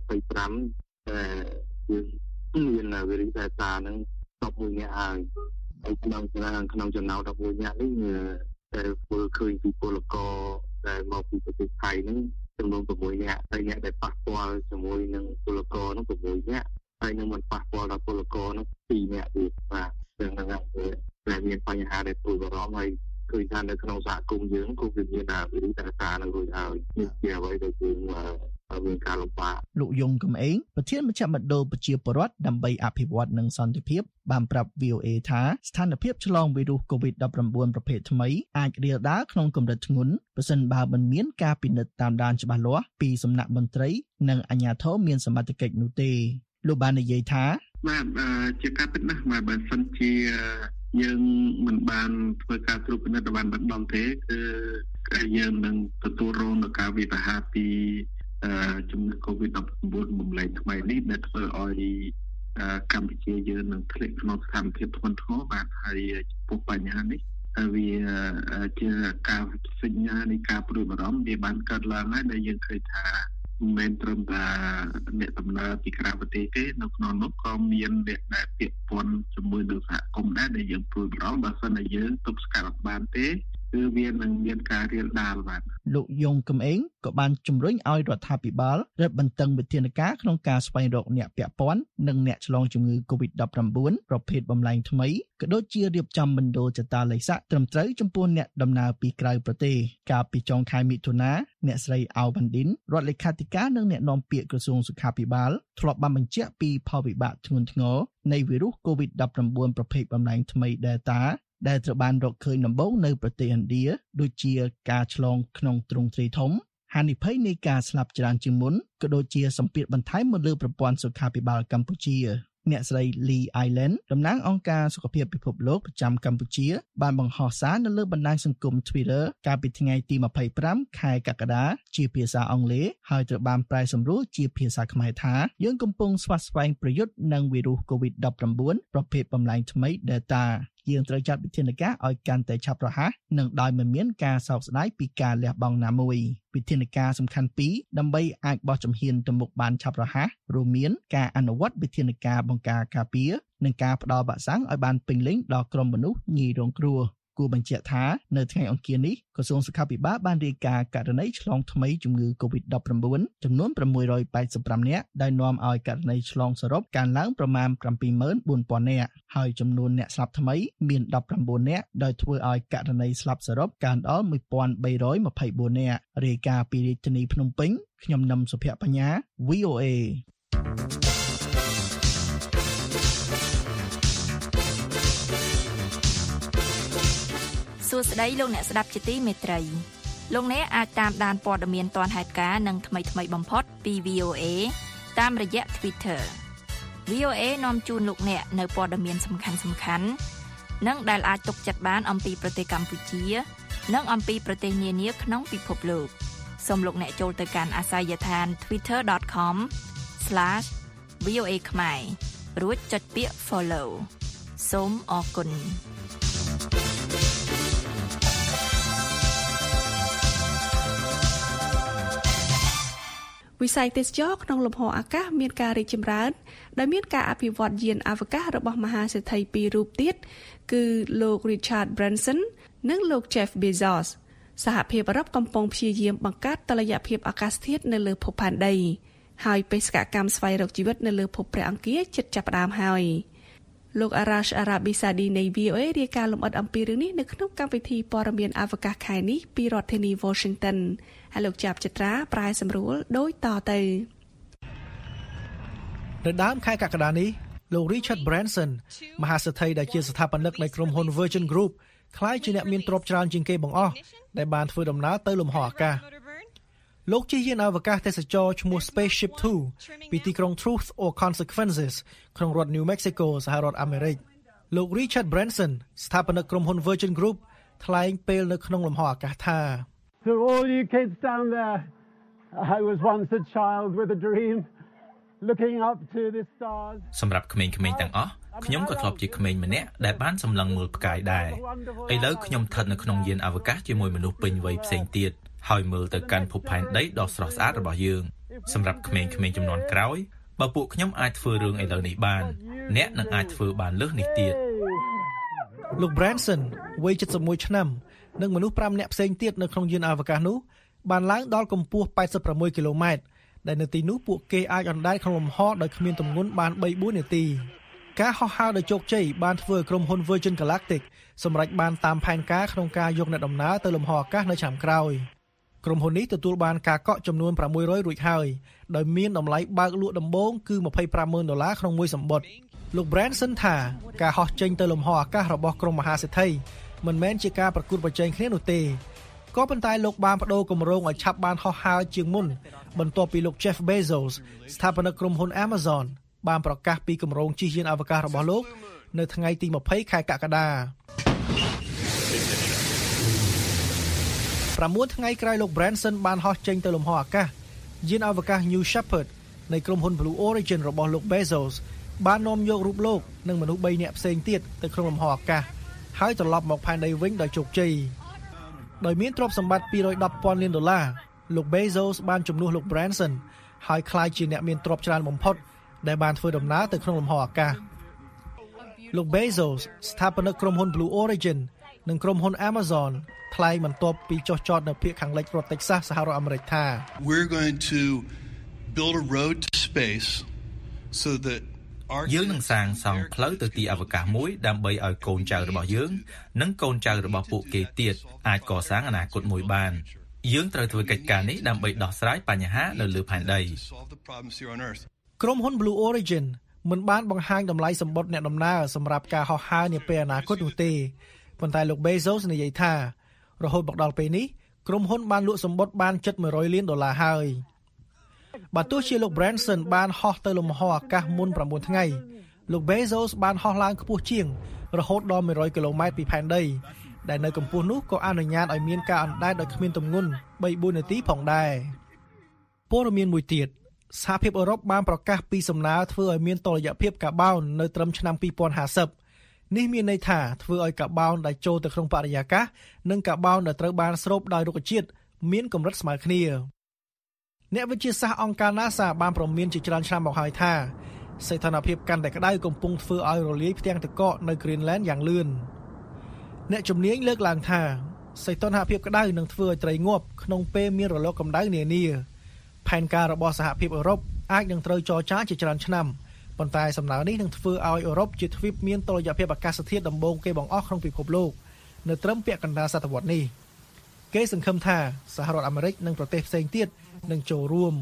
25តែយើងមានវីរុស Delta ហ្នឹង11នាក់ហើយក្នុងចំណោម11នាក់នេះដែលធ្វើឃើញពីពលករដែលមកពីប្រទេសថៃហ្នឹងចំនួន6នាក់ហើយអ្នកដែលប៉ះពាល់ជាមួយនឹងពលករហ្នឹង6នាក់ហើយនឹងមិនប៉ះពាល់ដល់ពលករហ្នឹង2នាក់ទៀតបាទទាំងហ្នឹងតែមានបញ្ហាដែលព្រួយបារម្ភហើយឃើញថានៅក្នុងសហគមន៍យើងក៏វាមានវីរុស Delta នៅរួចហើយនេះជាអ្វីដែលយើងមានការលំបាកលោកយងកំឯងប្រធានមជ្ឈមណ្ឌលប្រជាពលរដ្ឋដើម្បីអភិវឌ្ឍនិងសន្តិភាពបានប្រាប់ VOA ថាស្ថានភាពឆ្លងវីរុស COVID-19 ប្រភេទថ្មីអាចរាលដាលក្នុងកម្រិតធ្ងន់ប្រសិនបើមិនមានការពិនិត្យតាមដានច្បាស់លាស់ពីសំណាក់មន្ត្រីនិងអាជ្ញាធរមានសមត្ថកិច្ចនោះទេលោកបាននិយាយថាបាទជាការពិតណាស់បើសិនជាយើងមិនបានធ្វើការត្រួតពិនិត្យបានបណ្ដំទេគឺយើងនឹងទទួលរងនឹងការវិបត្តិពីជំងឺ COVID-19 បំលែងថ្មីនេះដែលធ្វើឲ្យកម្ពុជាយើងនឹងធ្លាក់ក្នុងស្ថានភាពធ្ងន់ធ្ងរបាទហើយចំពោះបញ្ហានេះវាជាការសញ្ញានៃការព្រួយបារម្ភវាបានកើតឡើងហើយដែលយើងឃើញថាមិនមែនត្រឹមតែអ្នកដំណើរពីក្រៅប្រទេសទេនៅក្នុងនោះក៏មានអ្នកដែលពាក់ព័ន្ធជាមួយនឹងសហគមន៍ដែរដែលយើងព្រួយបារម្ភបើសិនជាយើងទប់ស្កាត់បានទេគឺវានឹងមានការរាលដាលបាទលោកយងកំឯងក៏បានជំរុញឲ្យរដ្ឋាភិបាលរឹតបន្តឹងវិធានការក្នុងការស្វែងរកអ្នកពាក់ព័ន្ធនិងអ្នកឆ្លងជំងឺ COVID-19 ប្រភេទបំលែងថ្មីក៏ដូចជារៀបចំមណ្ឌលចតាឡេសាត្រឹមត្រូវចំពោះអ្នកដំណើរពីក្រៅប្រទេសកាលពីចុងខែមិថុនាអ្នកស្រីអាវវ៉ាន់ឌិនរដ្ឋលេខាធិការនិងអ្នកនាំពាក្យក្រសួងសុខាភិបាលធ្លាប់បានបញ្ជាក់ពីផលវិបាកធ្ងន់ធ្ងរនៃវីរុស COVID-19 ប្រភេទបំលែងថ្មី Deltaដែលត្រូវបានរកឃើញដំបូងនៅប្រទេសឥណ្ឌាដូចជាការឆ្លងក្នុងទ្រង់ទ្រាយធំហានិភ័យនៃការស្លាប់ច្រើនជាងមុនក៏ដូចជាសម្ពាធបន្ថែមមកលើប្រព័ន្ធសុខាភិបាលកម្ពុជាអ្នកស្រី Lee Island តំណាងអង្គការសុខភាពពិភពលោកប្រចាំកម្ពុជាបានបង្ហោះសារនៅលើបណ្ដាញសង្គម Twitter កាលពីថ្ងៃទី25ខែកក្កដាជាភាសាអង់គ្លេសហើយត្រូវបានប្រែសម្រួលជាភាសាខ្មែរថាយើងកំពុងស្វាស្វែងប្រយុទ្ធនឹងវីរុស COVID-19 ប្រភេទបំលែងថ្មី Deltaយើងត្រូវចាត់វិធានការឲ្យកាន់តែឆាប់រហ័សនិងដោយមិនមានការសោកស្ដាយពីការលះបង់ណាមួយវិធានការសំខាន់ពីរដើម្បីអាចបោះជំហានទៅមុខបានឆាប់រហ័សរួមមានការអនុវត្តវិធានការបង្ការការពារនិងការផ្ដល់វ៉ាក់សាំងឲ្យបានពេញលេញដល់ក្រុមមនុស្សងាយរងគ្រោះគួរបញ្ជាក់ថានៅថ្ងៃអង្គារនេះក្រសួងសុខាភិបាលបានរាយការណ៍ករណីឆ្លងថ្មីជំងឺ COVID-19 ចំនួន685នាក់ដែលនាំឲ្យករណីឆ្លងសរុបកើនឡើងប្រមាណ 74,000 នាក់ហើយចំនួនអ្នកស្លាប់ថ្មីមាន19នាក់ដោយធ្វើឲ្យករណីស្លាប់សរុបកើនដល់ 1,324 នាក់រាយការណ៍ពីរាជធានីភ្នំពេញខ្ញុំនឹមសុភ័ក្របញ្ញា VOA សួស្តីលោកអ្នកស្ដាប់ជាទីមេត្រីលោកអ្នកអាចតាមដានព័ត៌មានទាន់ហេតុការណ៍និងថ្មីបំផុតពី VOA តាមរយៈ Twitter VOA នាំជូនលោកអ្នកនៅព័ត៌មានសំខាន់ៗនិងដែលអាចទុកចិត្តបានអំពីប្រទេសកម្ពុជានិងអំពីប្រទេសនានាក្នុងពិភពលោកសូមលោកអ្នកចូលទៅកាន់អាសយដ្ឋាន twitter.com/VOA ខ្មែររួចចុចពាក្យ follow សូមអរគុណវិស័យទេសចរក្នុងលំហអាកាសមានការរីកចម្រើនដោយមានការអភិវឌ្ឍយានអវកាសរបស់មហាសេដ្ឋីពីររូបទៀតគឺលោក Richard Branson និងលោក Jeff Bezos សហភាពអឺរ៉ុបកំពុងព្យាយាមបង្កើតតុល្យភាពអាកាសធាតុនៅលើភពផែនដីហើយបេសកកម្មស្វែងរកជីវិតនៅលើភពព្រះអង្គារជិតចាប់ផ្ដើមហើយលោក Arash Arabisadi នៃ VOA រាយការណ៍លម្អិតអំពីរឿងនេះនៅក្នុងកម្មវិធីព័ត៌មានអវកាសខែនេះពីរដ្ឋធានី Washington ហើយលោកចាប់ចត្រាប្រែសម្រួលដូចតទៅនៅដើមខែកក្កដានេះលោក Richard Branson មហាសេដ្ឋីដែលជាស្ថាបនិកនៃក្រុមហ៊ុន Virgin Group ក្លាយជាអ្នកមានទ្រព្យច្រើនជាងគេបង្អស់ដែលបានធ្វើដំណើរទៅលំហអាកាសលោកជិះយានអវកាសទេសចរឈ្មោះ Spaceship Two ពីទីក្រុង Truth or Consequences ក្នុងរដ្ឋ New Mexico សហរដ្ឋអាមេរិកលោក Richard Branson ស្ថាបនិកក្រុមហ៊ុន Virgin Group ថ្លែងពេលនៅក្នុងលំហអាកាសថា To all you kids down there, I was once a child with a dream, looking up to the stars. សម្រាប់ក្មេងៗទាំងអស់ខ្ញុំក៏ធ្លាប់ជាក្មេងម្នាក់ដែលបានសម្លឹងមើលផ្កាយដែរឥឡូវខ្ញុំស្ថិតនៅក្នុងយានអវកាសជាមួយមនុស្សពេញវ័យផ្សេងទៀតហើយមើលទៅកាន់ភពផែនដីដ៏ស្រស់ស្អាតរបស់យើងសម្រាប់ក្មេងៗជំនាន់ក្រោយបើពួកខ្ញុំអាចធ្វើរឿងឥឡូវនេះបានអ្នកនឹងអាចធ្វើបានលើសនេះទៀតលោក Branson វ័យ71ឆ្នាំនិងមនុស្ស5នាក់ផ្សេងទៀតនៅក្នុងយានអវកាសនោះបានឡើងដល់កម្ពស់86គីឡូម៉ែត្រដែលនៅទីនោះពួកគេអាចអណ្ដែតក្នុងលំហដោយគ្មានទម្ងន់បាន 3-4 នាទីការហោះហើរដោយជោគជ័យបានធ្វើឲ្យក្រុមហ៊ុន Virgin Galactic សម្រេចបានតាមផែនការក្នុងការយកអ្នកដំណើរទៅលំហអាកាសនៅឆ្នាំក្រោយក្រុមហ៊ុននេះទទួលបានការកក់ចំនួន600រួចហើយដោយមានតម្លៃបើកលក់ដំបូងគឺ$250,000ក្នុងមួយសំបុត្រលោក Branson ថាការហោះចេញទៅលំហអាកាសរបស់ក្រុមមហាសេដ្ឋីមិនមែនជាការប្រកួតប្រជែងគ្នានោះទេក៏ប៉ុន្តែលោកបានបដូរគម្រោងឲ្យឆាប់បានហោះហើរជាងមុនបន្ទាប់ពីលោក Jeff Bezos ស្ថាបនិកក្រុមហ៊ុន Amazon បានប្រកាសពីគម្រោងជិះយានអវកាសរបស់លោកនៅថ្ងៃទី20ខែកក្កដា9ថ្ងៃក្រោយលោក Branson បានហោះចេញទៅលំហអាកាសយានអវកាស New Shepard នៃក្រុមហ៊ុន Blue Origin របស់លោក Bezos បាននាំយករូបលោកនិងមនុស្ស3នាក់ផ្សេងទៀតទៅក្នុងលំហអាកាសហើយត្រឡប់មកផែនដីវិញដោយជោគជ័យដោយមានទ្រព្យសម្បត្តិ$210,000 លានលោក Bezos បានជំនួសលោក Branson ហើយក្លាយជាអ្នកមានទ្រព្យច្រើនបំផុតដែលបានធ្វើដំណើរទៅក្នុងលំហអាកាសលោក Bezos ស្ថាបនិកក្រុមហ៊ុន Blue Origin និងក្រុមហ៊ុន Amazon ថ្លែងបន្ទាប់ពីចុះចតនៅភាគខាងលិចរដ្ឋ Texas សហរដ្ឋអាមេរិកថា We're going to build a road to space so that យើងនឹងសាងសង់ផ្លូវទៅទីអវកាសមួយដើម្បីឲ្យកូនចៅរបស់យើងនិងកូនចៅរបស់ពួកគេទៀតអាចកសាងអនាគតមួយបានយើងត្រូវធ្វើកិច្ចការនេះដើម្បីដោះស្រាយបញ្ហានៅលើផែនដីក្រុមហ៊ុន Blue Origin មិនបានបង្ហាញតម្លៃសម្បត្តិអ្នកដំណើរសម្រាប់ការហោះហើរនាពេលអនាគតនោះទេប៉ុន្តែលោក Bezos និយាយថារហូតមកដល់ពេលនេះក្រុមហ៊ុនបានលក់សម្បត្តិបានជិត$100 លានហើយបើទោះជាលោក Branson បានហោះទៅលំហអាកាសមុន9ថ្ងៃលោក Bezos បានហោះឡើងខ្ពស់ជាងរហូតដល់100គីឡូម៉ែត្រពីផែនដីដែលនៅកម្ពស់នោះក៏អនុញ្ញាតឲ្យមានការអណ្ដែតដោយគ្មានទម្ងន់ 3-4 នាទីផងដែរព័ត៌មានមួយទៀតសហភាពអឺរ៉ុបបានប្រកាសពីសំណើធ្វើឲ្យមានតុល្យភាពកាបូននៅត្រឹមឆ្នាំ2050នេះមានន័យថាធ្វើឲ្យកាបូនដែលចូលទៅក្នុងបរិយាកាសនិងកាបូនដែលត្រូវបានស្រូបដោយរុក្ខជាតិមានកម្រិតស្មើគ្នាអ្នកវិទ្យាសាស្ត្រអង្គការ NASA បានប្រមានជាច្រើនឆ្នាំមកហើយថាសីតុណ្ហភាពកាន់តែក្តៅកំពុងធ្វើឲ្យរលាយផ្ទាំងទឹកកកនៅ Greenland យ៉ាងលឿនអ្នកជំនាញលើកឡើងថាសីតុណ្ហភាពក្តៅនឹងធ្វើឲ្យត្រីងាប់ក្នុងពេលមានរលកកម្ដៅនានាផែនការរបស់សហភាពអឺរ៉ុបអាចនឹងត្រូវចរចាជាច្រើនឆ្នាំប៉ុន្តែសំណើនេះនឹងធ្វើឲ្យអឺរ៉ុបជាទ្វីបមានតុល្យភាពអាកាសធាតុដំបូងគេបង្អស់ក្នុងពិភពលោកនៅត្រឹមពាក់កណ្ដាលសតវត្សនេះគេសង្ឃឹមថាសហរដ្ឋអាមេរិកនិងប្រទេសផ្សេងទៀតនឹងចូលរួម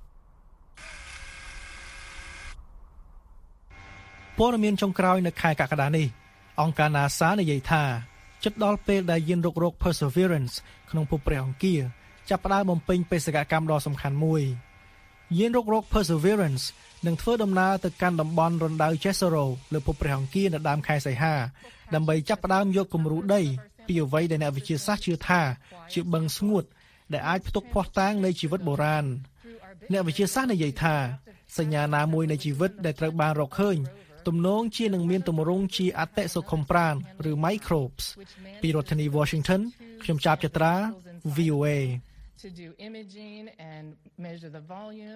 ព័ត៌មានចុងក្រោយនៅខែកក្កដានេះអង្គការ NASA និយាយថាជិតដល់ពេលដែលយានរុករក Perseverance ក្នុងភពព្រះអង្គារចាប់ផ្ដើមបំពេញបេសកកម្មដ៏សំខាន់មួយយានរុករក Perseverance នឹងធ្វើដំណើរទៅកាន់តំបន់រណ្ដៅ Jezero លើភពព្រះអង្គារនៅដើមខែសីហាដើម្បីចាប់ផ្ដើមយកគំរូដីពីអ្វីដែលអ្នកវិទ្យាសាស្ត្រជឿថាជាបឹងស្ងួតដែលអាចផ្ទុកភស្តុតាងនៃជីវិតបុរាណអ្នកវិទ្យាសាស្ត្រនិយាយថាសញ្ញាណាមួយនៃជីវិតដែលត្រូវបានរកឃើញទំនងជានឹងមានទម្រង់ជាអតិសុខុមប្រាណឬ microbes ពីរដ្ឋធានី Washington ខ្ញុំចាប់ចត្រា VOA to do imaging and measure the volume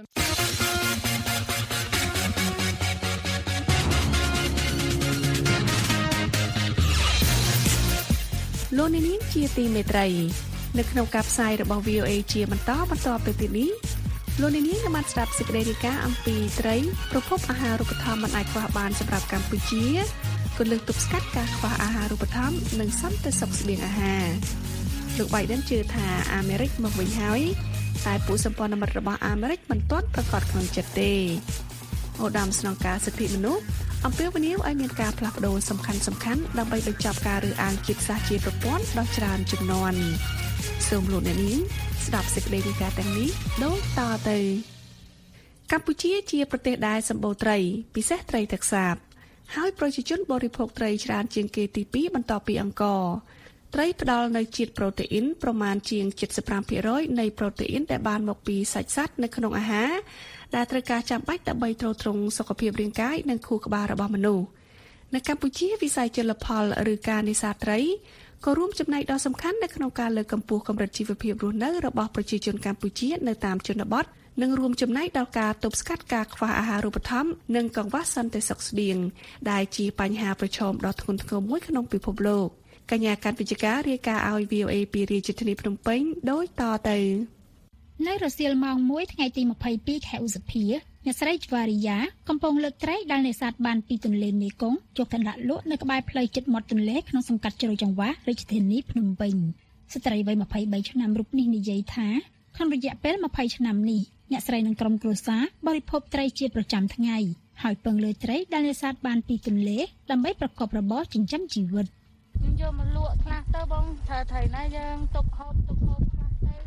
លោកនាងជាទីមេត្រីនៅក្នុងការផ្សាយរបស់ VOA ជាបន្តទៅទៀតនេះលោកនាងនឹងបានស្ដាប់សេចក្តីរាយការណ៍អំពីត្រីប្រភពអាហារូបត្ថម្ភមិនអាចខ្វះបានសម្រាប់កម្ពុជាគន្លឹះទប់ស្កាត់ការខ្វះអាហារូបត្ថម្ភនិងសន្តិសុខស្បៀងអាហារលោក Biden ជឿថាអាមេរិកមកវិញហើយតែពួកសម្ព័ន្ធមិត្តរបស់អាមេរិកមិនទាន់ប្រកាសក្នុងចិត្តទេឧត្តមស្នងការសិទ្ធិមនុស្សអំពាវនាវឲ្យមានការផ្លាស់ប្ដូរសំខាន់ដើម្បីបញ្ចប់ការរើសអើងជាតិសាសន៍ជាប្រព័ន្ធដ៏ច្រើនជំនាន់សូមលោកអ្នកនាងស្ដាប់សេចក្តីរាយការណ៍ទាំងនេះដូចតទៅកម្ពុជាជាប្រទេសដែលសម្បូរត្រីពិសេសត្រីទឹកសាបហើយប្រជាជនបរិភោគត្រីច្រើនជាងគេទី2បន្ទាប់ពីអង្ករត្រីផ្ដល់នូវជាតិប្រូតេអ៊ីនប្រមាណជាង 75% នៃប្រូតេអ៊ីនដែលបានមកពីសាច់សត្វនៅក្នុងអាហារដែលត្រូវការចាំបាច់ដើម្បីទ្រទ្រង់សុខភាពរាងកាយនិងខួរក្បាលរបស់មនុស្សនៅកម្ពុជាវិស័យជលផលឬការនេសាទត្រីក៏រួមចំណែកដ៏សំខាន់នៅក្នុងការលើកកម្ពស់កម្រិតជីវភាពរស់នៅរបស់ប្រជាជនកម្ពុជានៅតាមជនបទនិងរួមចំណែកដល់ការទប់ស្កាត់ការខ្វះអាហារូបត្ថម្ភនិងកង្វះសន្តិសុខស្បៀងដែលជាបញ្ហាប្រឈមដ៏ធ្ងន់ធ្ងរមួយក្នុងពិភពលោកកញ្ញាកាន់វិជ្ជការរាយការណ៍ឲ្យ VOA ពីរាជធានីភ្នំពេញដូចតទៅនៅរសៀលម៉ោង1ថ្ងៃទី22ខែឧសភាអ្នកស្រីជ្វារីយ៉ាកំពុងលើកត្រីដែលនេសាទបានពីទន្លេមេគង្គយកទៅដាក់លក់នៅក្បែរផ្លូវជិតមាត់ទន្លេក្នុងសង្កាត់ជ្រោយចង្វារាជធានីភ្នំពេញស្ត្រីវ័យ23ឆ្នាំរូបនេះនិយាយថាក្នុងរយៈពេល20ឆ្នាំនេះអ្នកស្រីនិងក្រុមគ្រួសារបរិភោគត្រីជាប្រចាំថ្ងៃហើយពឹងលើត្រីដែលនេសាទបានពីទន្លេដើម្បីប្រកបរបរចិញ្ចឹមជីវិតខ្ញុំយកមកលក់ខ្លះទៅបងត្រីណាយើងទុកហូបខ្លះទៅ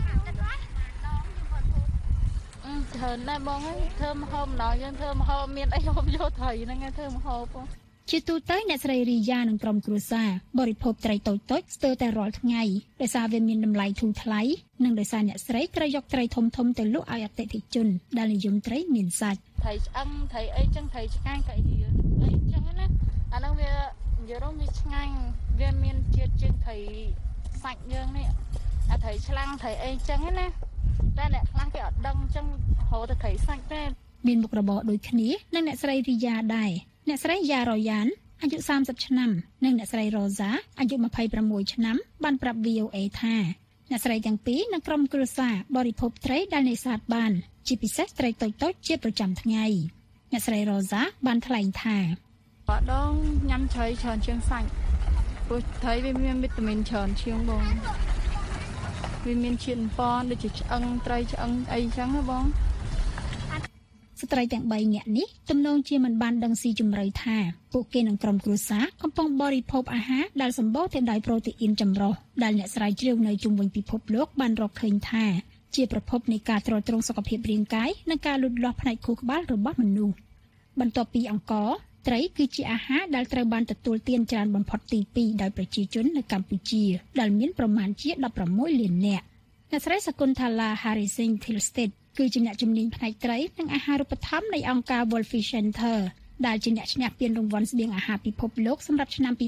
ច្រើនណាស់បងអើយធ្វើម្ហូបម្ដងយើងធ្វើម្ហូបមានអីហូបយកត្រីហ្នឹងឯងធ្វើម្ហូបបងជាទូទៅអ្នកស្រីរីយ៉ានិងក្រុមគ្រួសារបរិភោគត្រីតូចៗស្ទើរតែរាល់ថ្ងៃដោយសារវាមានតម្លៃធូរថ្លៃនិងដោយសារអ្នកស្រីត្រូវយកត្រីធំៗទៅលក់ឲ្យអតិថិជនដែលនិយមត្រីមានសាច់ត្រីឆ្អឹងត្រីអីចឹងត្រីឆ្កាញ់ត្រីអីចឹងណាអាហ្នឹងវានិយាយរំវាឆ្ងាញ់វាមានជាតិជាងត្រីសាច់យើងនេះអាត្រីឆ្លាំងត្រីអីចឹងណាតែអ្នកខ្លះគេអត់ដឹងចឹងហៅទៅត្រីសាច់ទេមានមុខរបរដូចគ្នានឹងអ្នកស្រីរីយ៉ាដែរអ្នកស្រីយ៉ារ៉ូយ៉ានអាយុ30ឆ្នាំនិងអ្នកស្រីរ៉ូសាអាយុ26ឆ្នាំបានប្រាប់ VOA ថាអ្នកស្រីទាំងពីរនិងក្រុមគ្រួសារបរិភោគត្រីដែលនេសាទបានជាពិសេសត្រីតូចៗជាប្រចាំថ្ងៃអ្នកស្រីរ៉ូសាបានថ្លែងថាបដងញ៉ាំត្រីច្រើនជាងសាច់ព្រោះត្រីវាមានវីតាមីនច្រើនជាងបងវាមានជាតិប៉នដូចជាឆ្អឹងត្រីឆ្អឹងអីចឹងហ៎បងស្ត្រីទាំង3នាក់នេះទំនងជាមិនបានដឹងស៊ីជម្រៅថាពួកគេនិងក្រុមគ្រួសារកំពុងបរិភោគអាហារដែលសម្បូរទៅដោយប្រូតេអ៊ីនចម្រុះដែលអ្នកស្រាវជ្រាវនៅជុំវិញពិភពលោកបានរកឃើញថាជាប្រភពនៃការទ្រទ្រង់សុខភាពរាងកាយនិងការលូតលាស់ផ្នែកខួរក្បាលរបស់មនុស្សបន្ទាប់ពីអង្ករត្រីគឺជាអាហារដែលត្រូវបានទទួលទានច្រើនបំផុតទី2ដោយប្រជាជននៅកម្ពុជាដែលមានប្រមាណជា16លាននាក់អ្នកស្រីសកុនថាឡា Harrison Tilstead គឺជាអ្នកជំនាញផ្នែកត្រីនិងអាហារូបត្ថម្ភនៃអង្គការ World Fish Center ដែលជាអ្នកឈ្នះពានរង្វាន់ស្បៀងអាហារពិភពលោកសម្រាប់ឆ្នាំ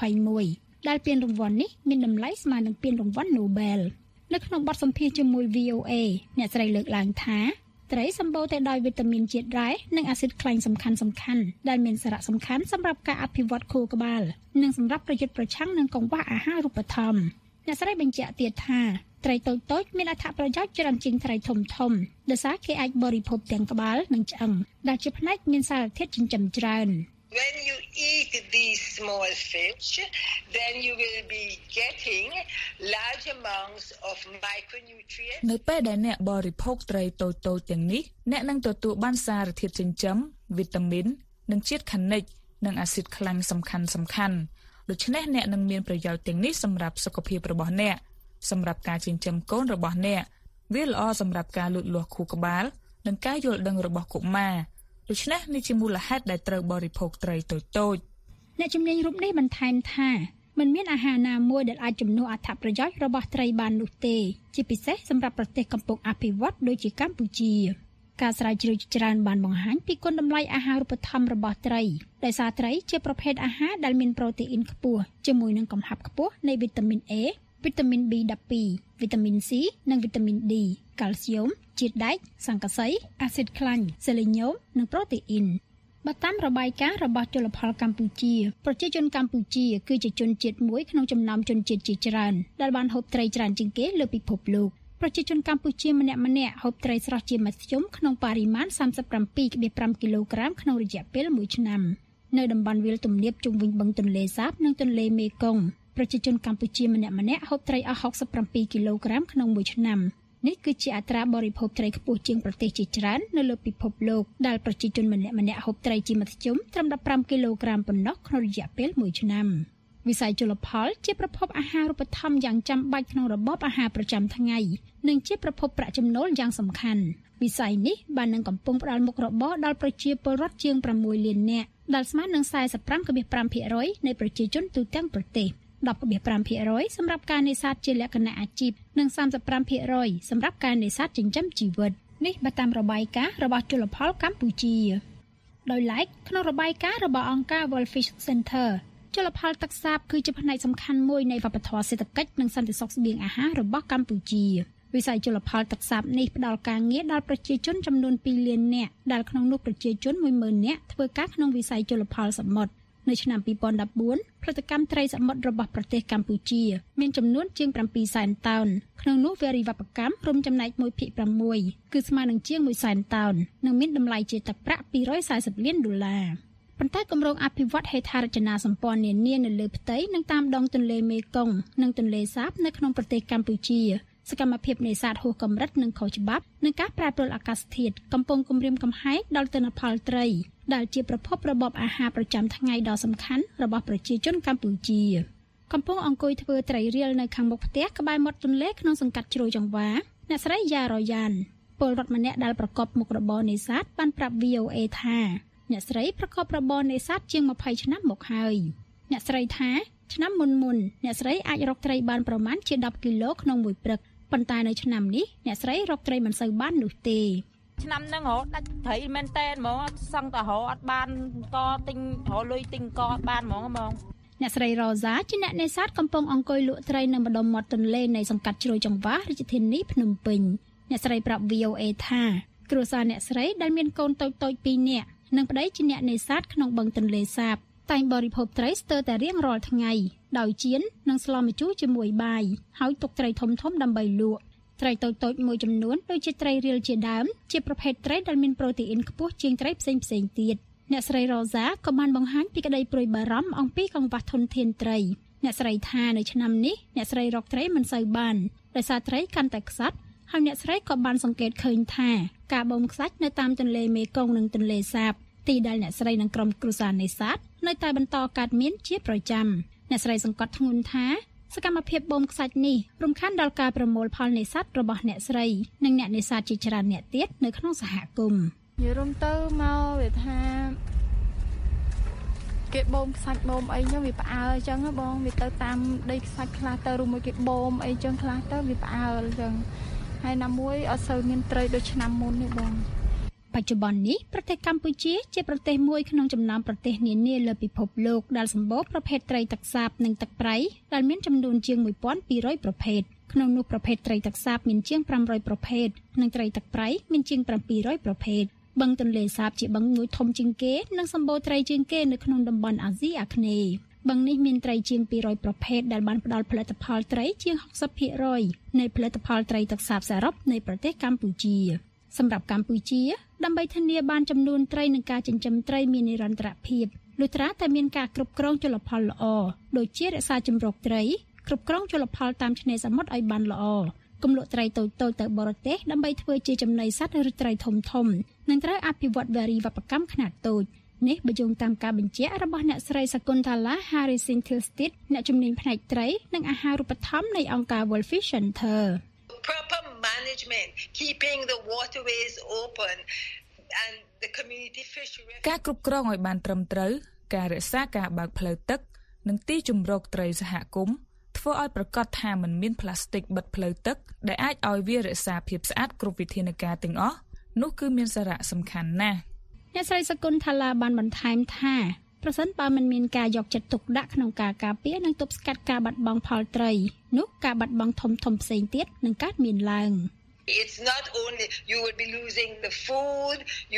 2021ដែលពានរង្វាន់នេះមានតម្លៃស្មើនឹងពានរង្វាន់ Nobel នៅក្នុងបទសម្ភាសន៍ជាមួយ VOA អ្នកស្រីលើកឡើងថាត្រីសម្បូរទៅដោយវីតាមីនជាតិរ៉ែនិងអាស៊ីតខ្លាញ់សំខាន់ៗដែលមានសារៈសំខាន់សម្រាប់ការអភិវឌ្ឍខួរក្បាលនិងសម្រាប់ប្រយុទ្ធប្រឆាំងនឹងកង្វះអាហារូបត្ថម្ភអ្នកស្រីបញ្ជាក់ទៀតថាត្រីតូចៗមានអត្ថប្រយោជន៍ច្រើនជាងត្រីធំៗដោយសារគេអាចបរិភោគទាំងក្បាលនិងឆ្អឹងដែលជាផ្នែកមានសារធាតុចិញ្ចឹមច្រើន When you eat these small fish, then you will be getting large amounts of micronutrients. នៅពេលដែលអ្នកបរិភោគត្រីតូចៗទាំងនេះអ្នកនឹងទទួលបានសារធាតុចិញ្ចឹមវីតាមីននិងជាតិខានិកនិងអាស៊ីតខ្លាញ់សំខាន់ៗដូច្នេះអ្នកនឹងមានប្រយោជន៍ទាំងនេះសម្រាប់សុខភាពរបស់អ្នកសម្រាប់ការចិញ្ចឹមកូនរបស់អ្នកវាល្អសម្រាប់ការលូតលាស់ខួរក្បាលនិងការយល់ដឹងរបស់កុមារដូច្នេះនេះជាមូលហេតុដែលត្រូវបរិភោគត្រីតូចៗអ្នកជំនាញរូបនេះបន្ថែមថាមិនមានអាហារណាមួយដែលអាចជំនួសអត្ថប្រយោជន៍របស់ត្រីបាននោះទេជាពិសេសសម្រាប់ប្រទេសកំពុងអភិវឌ្ឍដូចជាកម្ពុជាការស្រាវជ្រាវច្រើនបានបង្ហាញពីគុណតម្លៃអាហារូបត្ថម្ភរបស់ត្រីដោយសារត្រីជាប្រភេទអាហារដែលមានប្រូតេអ៊ីនខ្ពស់ជាមួយនឹងកំហាប់ខ្ពស់នៃវីតាមីន A វីតាមីន B12 វីតាមីន C និងវីតាមីន D កាល់ស្យូមជាតិដែកសង្កសីអាស៊ីតខ្លាញ់សេលេញូមនិងប្រូតេអ៊ីនបើតាមរបាយការណ៍របស់ជលផលកម្ពុជាប្រជាជនកម្ពុជាគឺជាជនជាតិមួយក្នុងចំណោមជនជាតិជាច្រើនដែលបានហូបត្រីច្រើនជាងគេលើពិភពលោកប្រជាជនកម្ពុជាម្នាក់ហូបត្រីស្រស់ជាមធ្យមក្នុងបរិមាណ 37.5 គីឡូក្រាមក្នុងរយៈពេល1ឆ្នាំនៅតំបន់វាលទំនាបជុំវិញបឹងទន្លេសាបនិងទន្លេមេគង្គប្រជាជនកម្ពុជាម្នាក់ហូបត្រីអស់67គីឡូក្រាមក្នុង1ឆ្នាំនេះគឺជាអត្រាបរិភោគត្រីខ្ពស់ជាងប្រទេសជាច្រើននៅលើពិភពលោកដែលប្រជាជនម្នាក់ហូបត្រីជាមធ្យមត្រឹម15គីឡូក្រាមប៉ុណ្ណោះក្នុងរយៈពេល1ឆ្នាំវិស័យជលផលជាប្រភពអាហារូបត្ថម្ភយ៉ាងចាំបាច់ក្នុងរបបអាហារប្រចាំថ្ងៃនិងជាប្រភពប្រាក់ចំណូលយ៉ាងសំខាន់វិស័យនេះបាននឹងកំពុងផ្ដល់មុខរបរដល់ប្រជាពលរដ្ឋជាង6លាននាក់ដែលស្មើនឹង 45.5% នៃប្រជាជនទូទាំងប្រទេស 10.5% សម្រាប់ការនេសាទជាលក្ខណៈអាជីពនិង 35% សម្រាប់ការនេសាទចិញ្ចឹមជីវិតនេះបើតាមរបាយការណ៍របស់ជលផលកម្ពុជាដោយឡែកក្នុងរបាយការណ៍របស់អង្គការ World Fish Center ជលផលទឹកសាបគឺជាផ្នែកសំខាន់មួយនៃវប្បធម៌សេដ្ឋកិច្ចនិងសន្តិសុខស្បៀងអាហាររបស់កម្ពុជាវិស័យជលផលទឹកសាបនេះផ្ដល់ការងារដល់ប្រជាជនចំនួន2លាននាក់ដែលក្នុងនោះប្រជាជន 10,000 នាក់ធ្វើការក្នុងវិស័យជលផលសមុទ្រនៅឆ្នាំ2014ផលិតកម្មត្រីសមុទ្ររបស់ប្រទេសកម្ពុជាមានចំនួនជាង 700,000 តោនក្នុងនោះវារីវប្បកម្មរួមចំណែក 1/6 គឺស្មើនឹងជាង 100,000 តោននិងមានតម្លៃជាទឹកប្រាក់$240លានប៉ុន្តែគម្រោងអភិវឌ្ឍហេដ្ឋារចនាសម្ព័ន្ធនានានៅលើផ្ទៃនិងតាមដងទន្លេមេគង្គនិងទន្លេសាបនៅក្នុងប្រទេសកម្ពុជាសកម្មភាពនេសាទហួសកម្រិតនិងខុសច្បាប់និងការប្រែប្រួលអាកាសធាតុកំពុងគំរាមកំហែងដល់ទិន្នផលត្រីដែលជាប្រភពរបបអាហារប្រចាំថ្ងៃដ៏សំខាន់របស់ប្រជាជនកម្ពុជាកំពុងអង្គុយធ្វើត្រីរៀលនៅខាងមុខផ្ទះក្បែរមាត់ទន្លេក្នុងសង្កាត់ជ្រោយចង្វាអ្នកស្រីយ៉ារ៉យ៉ានពលរដ្ឋម្នាក់ដែលប្រកបមុខរបរនេសាទបានប្រាប់ VOA ថាអ្នកស្រីប្រកបរបរនេសាទជាង20ឆ្នាំមកហើយអ្នកស្រីថាឆ្នាំមុនអ្នកស្រីអាចរកត្រីបានប្រមាណជា10គីឡូក្នុងមួយព្រឹកប៉ុន្តែនៅឆ្នាំនេះអ្នកស្រីរកត្រីមិនសូវបាននោះទេឆ្នាំហ្នឹងហ៎ដាច់ត្រីមែនតែនហ្មងអត់សឹងតែរកអត់បានកទិញរកលុយទិញកអត់បានហ្មងអ្នកស្រីរ៉ូសាជាអ្នកនេសាទកំពុងអង្គុយលក់ត្រីនៅម្ដុំមាត់ទន្លេនៃសង្កាត់ជ្រោយចង្វារាជធានីភ្នំពេញអ្នកស្រីប្រាប់ VOA ថាគ្រួសារអ្នកស្រីដែលមានកូនតូចៗ2នាក់និងប្តីជាអ្នកនេសាទក្នុងបឹងទន្លេសាបតែងបរិភោគត្រីស្ទើរតែរៀងរាល់ថ្ងៃដោយចៀននិងស្លម្ជូរជាមួយបាយហើយទុកត្រីធំដើម្បីលក់ត្រីតូចៗមួយចំនួនដូចជាត្រីរៀលជាដើមជាប្រភេទត្រីដែលមានប្រូតេអ៊ីនខ្ពស់ជាងត្រីផ្សេងទៀតអ្នកស្រីរ៉ូសាក៏បានបង្ហាញពីក្តីព្រួយបារម្ភអំពីកង្វះធនធានត្រីអ្នកស្រីថានៅឆ្នាំនេះអ្នកស្រីរកត្រីមិនសូវបានដោយសារត្រីកាន់តែខ្សត់ហើយអ្នកស្រីក៏បានសង្កេតឃើញថាការបូមខ្សាច់នៅតាមទន្លេមេគង្គនិងទន្លេសាបទីដែលអ្នកស្រីនិងក្រុមគ្រួសារនេសាទនៅតែបន្តកើតមានជាប្រចាំអ្នកស្រីសង្កត់ធ្ងន់ថាសកម្មភាពបូមខ្សាច់នេះរំខានដល់ការប្រមូលផលនេសាទរបស់អ្នកស្រីនិងអ្នកនេសាទជាច្រើនអ្នកទៀតនៅក្នុងសហគមន៍និយាយរួមទៅមកវាថាគេបូមខ្សាច់បូមអីចឹងវាផ្អើលចឹងបងវាទៅតាមដីខ្សាច់ខ្លះទៅឬមួយគេបូមអីចឹងខ្លះទៅវាផ្អើលចឹងហើយណាមួយអត់សូវមានត្រីដូចឆ្នាំមុនទេបងបច្ចុប្បន្ននេះប្រទេសកម្ពុជាជាប្រទេសមួយក្នុងចំណោមប្រទេសនានាលើពិភពលោកដែលសម្បូរប្រភេទត្រីទឹកសាបនិងទឹកប្រៃដែលមានចំនួនជាង 1,200 ប្រភេទក្នុងនោះប្រភេទត្រីទឹកសាបមានជាង500ប្រភេទនិងត្រីទឹកប្រៃមានជាង700ប្រភេទបឹងទន្លេសាបជាបឹងមួយធំជាងគេនិងសម្បូរត្រីជាងគេនៅក្នុងតំបន់អាស៊ីអាគ្នេយ៍បឹងនេះមានត្រីជាង200ប្រភេទដែលបានផ្ដល់ផលិតផលត្រីជាង 60% នៃផលិតផលត្រីទឹកសាបសរុបនៃប្រទេសកម្ពុជាសម្រាប់កម្ពុជាដើម្បីធានាបានចំនួនត្រីនិងការចិញ្ចឹមត្រីមាននិរន្តរភាពលុះត្រាតែមានការគ្រប់គ្រងជលផលល្អដូចជារក្សាជម្រកត្រីគ្រប់គ្រងជលផលតាមឆ្នេរសមុទ្រឲ្យបានល្អគំលក់ត្រីតូចៗទៅបរទេសដើម្បីធ្វើជាចំណីសត្វឬត្រីធំៗនិងត្រូវអភិវឌ្ឍវារីវប្បកម្មខ្នាតតូចនេះបញ្ជាក់តាមការបញ្ជាក់របស់អ្នកស្រីសកុនតាឡា Harrison Tilstead អ្នកជំនាញផ្នែកត្រីនិងអាហារូបត្ថម្ភនៃអង្គការ World Fish Center Proper management, keeping the waterways open and the community fishery ការគ្រប់គ្រងឲ្យបានត្រឹមត្រូវការរក្សាការបើកផ្លូវទឹកនិងទីជម្រកត្រីសហគមន៍ធ្វើឲ្យប្រកាសថាមិនមានផ្លាស្ទិកបិទផ្លូវទឹកដែលអាចឲ្យវារក្សាភាពស្អាតគ្រប់វិធានការទាំងអស់នោះគឺមានសារៈសំខាន់ណាស់អ្នកស្រីសកុនថាឡាបានបន្ថែមថាប្រសិនបើមិនមានការយកចិត្តទុកដាក់ក្នុងការការពារនិងទប់ស្កាត់ការបាត់បង់ផលត្រីនោះការបាត់បង់ធំៗផ្សេងទៀតនឹងកើតមានឡើង It's not only you would be losing the food,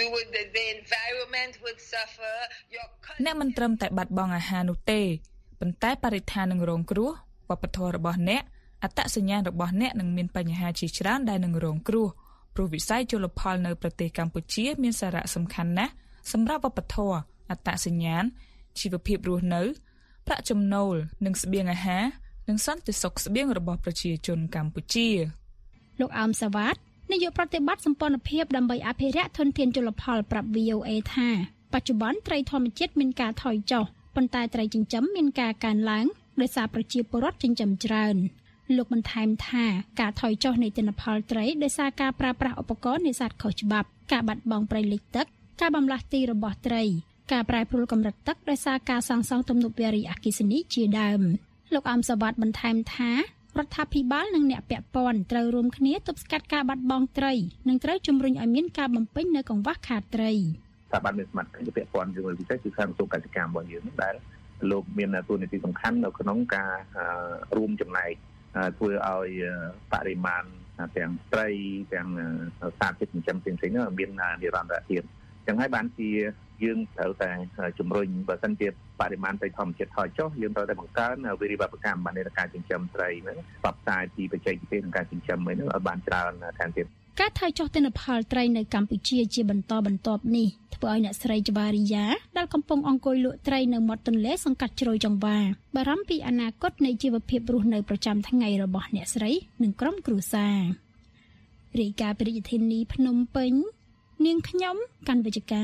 the environment would suffer. អ្នកមិនត្រឹមតែបាត់បង់អាហារនោះទេប៉ុន្តែបរិស្ថាននឹងរងគ្រោះវប្បធម៌របស់អ្នកអត្តសញ្ញាណរបស់អ្នកនឹងមានបញ្ហាជាច្រើនដែលនឹងរងគ្រោះព្រោះវិស័យជលផលនៅប្រទេសកម្ពុជាមានសារៈសំខាន់ណាស់សម្រាប់វប្បធម៌អត្តសញ្ញាណជីវភាពរស់នៅប្រាក់ចំណូលនិងស្បៀងអាហារនិងសន្តិសុខស្បៀងរបស់ប្រជាជនកម្ពុជាលោកអមសាវ៉ាតនាយកប្រតិបត្តិសម្ព័ន្ធភាពដើម្បីអភិរក្សធនធានជលផលប្រាប់ VOA ថាបច្ចុប្បន្នត្រីធម្មជាតិមានការថយចុះប៉ុន្តែត្រីចិញ្ចឹមមានការកើនឡើងដោយសារប្រជាពលរដ្ឋចិញ្ចឹមច្រើនលោកបន្ថែមថាការថយចុះនៃទិន្នផលត្រីដោយសារការប្រើប្រាស់ឧបករណ៍នេសាទខុសច្បាប់ការបាត់បង់ព្រៃលិចទឹកការបម្លាស់ទីរបស់ត្រីការប្រែប្រួលកម្រិតទឹកដោយសារការសាងសង់ទំនប់វារីអគ្គិសនីជាដើមលោកអមសវត្តបន្ថែមថារដ្ឋាភិបាលនិងអ្នកពាក់ព័ន្ធត្រូវរួមគ្នាទប់ស្កាត់ការបាត់បង់ត្រីនិងត្រូវជំរុញឲ្យមានការបំពេញនៅកង្វះខាតត្រីស្ថាប័នមានសមត្ថកិច្ចពាក់ព័ន្ធជាមួយពិសេសគឺខាងក្រសួងកសិកម្មរបស់យើងដែលលោកមានតួនាទីសំខាន់នៅក្នុងការរួមចំណែកធ្វើឲ្យបរិមាណទាំងត្រីទាំងសារធាតុចិញ្ចឹមផ្សេងៗនោះមាននិរន្តរភាពចឹងហើយបានជាយើងត្រូវតែជំរុញបើសិនជាបរិមាណត្រីធម្មជាតិថយចុះយើងត្រូវតែបង្កើនវិរិយវប្បកម្មបាននៃការចិញ្ចឹមត្រីហ្នឹងផ្សព្វផ្សាយពីបច្ចេកទេសក្នុងការចិញ្ចឹមហ្នឹងឲ្យបានច្រើនថែមទៀតការថយចុះទិន្នផលត្រីនៅកម្ពុជាជាបន្តបន្ទាប់នេះធ្វើឲ្យអ្នកស្រីច្បារីយ៉ាដែលកំពុងអង្គុយលក់ត្រីនៅមាត់ទន្លេសង្កាត់ជ្រោយចង្វាបារម្ភពីអនាគតនៃជីវភាពរស់នៅប្រចាំថ្ងៃរបស់អ្នកស្រីនិងក្រុមគ្រួសាររាយការណ៍ពីរាជធានីភ្នំពេញនាងខ្ញុំកាន់វិជ្ជការ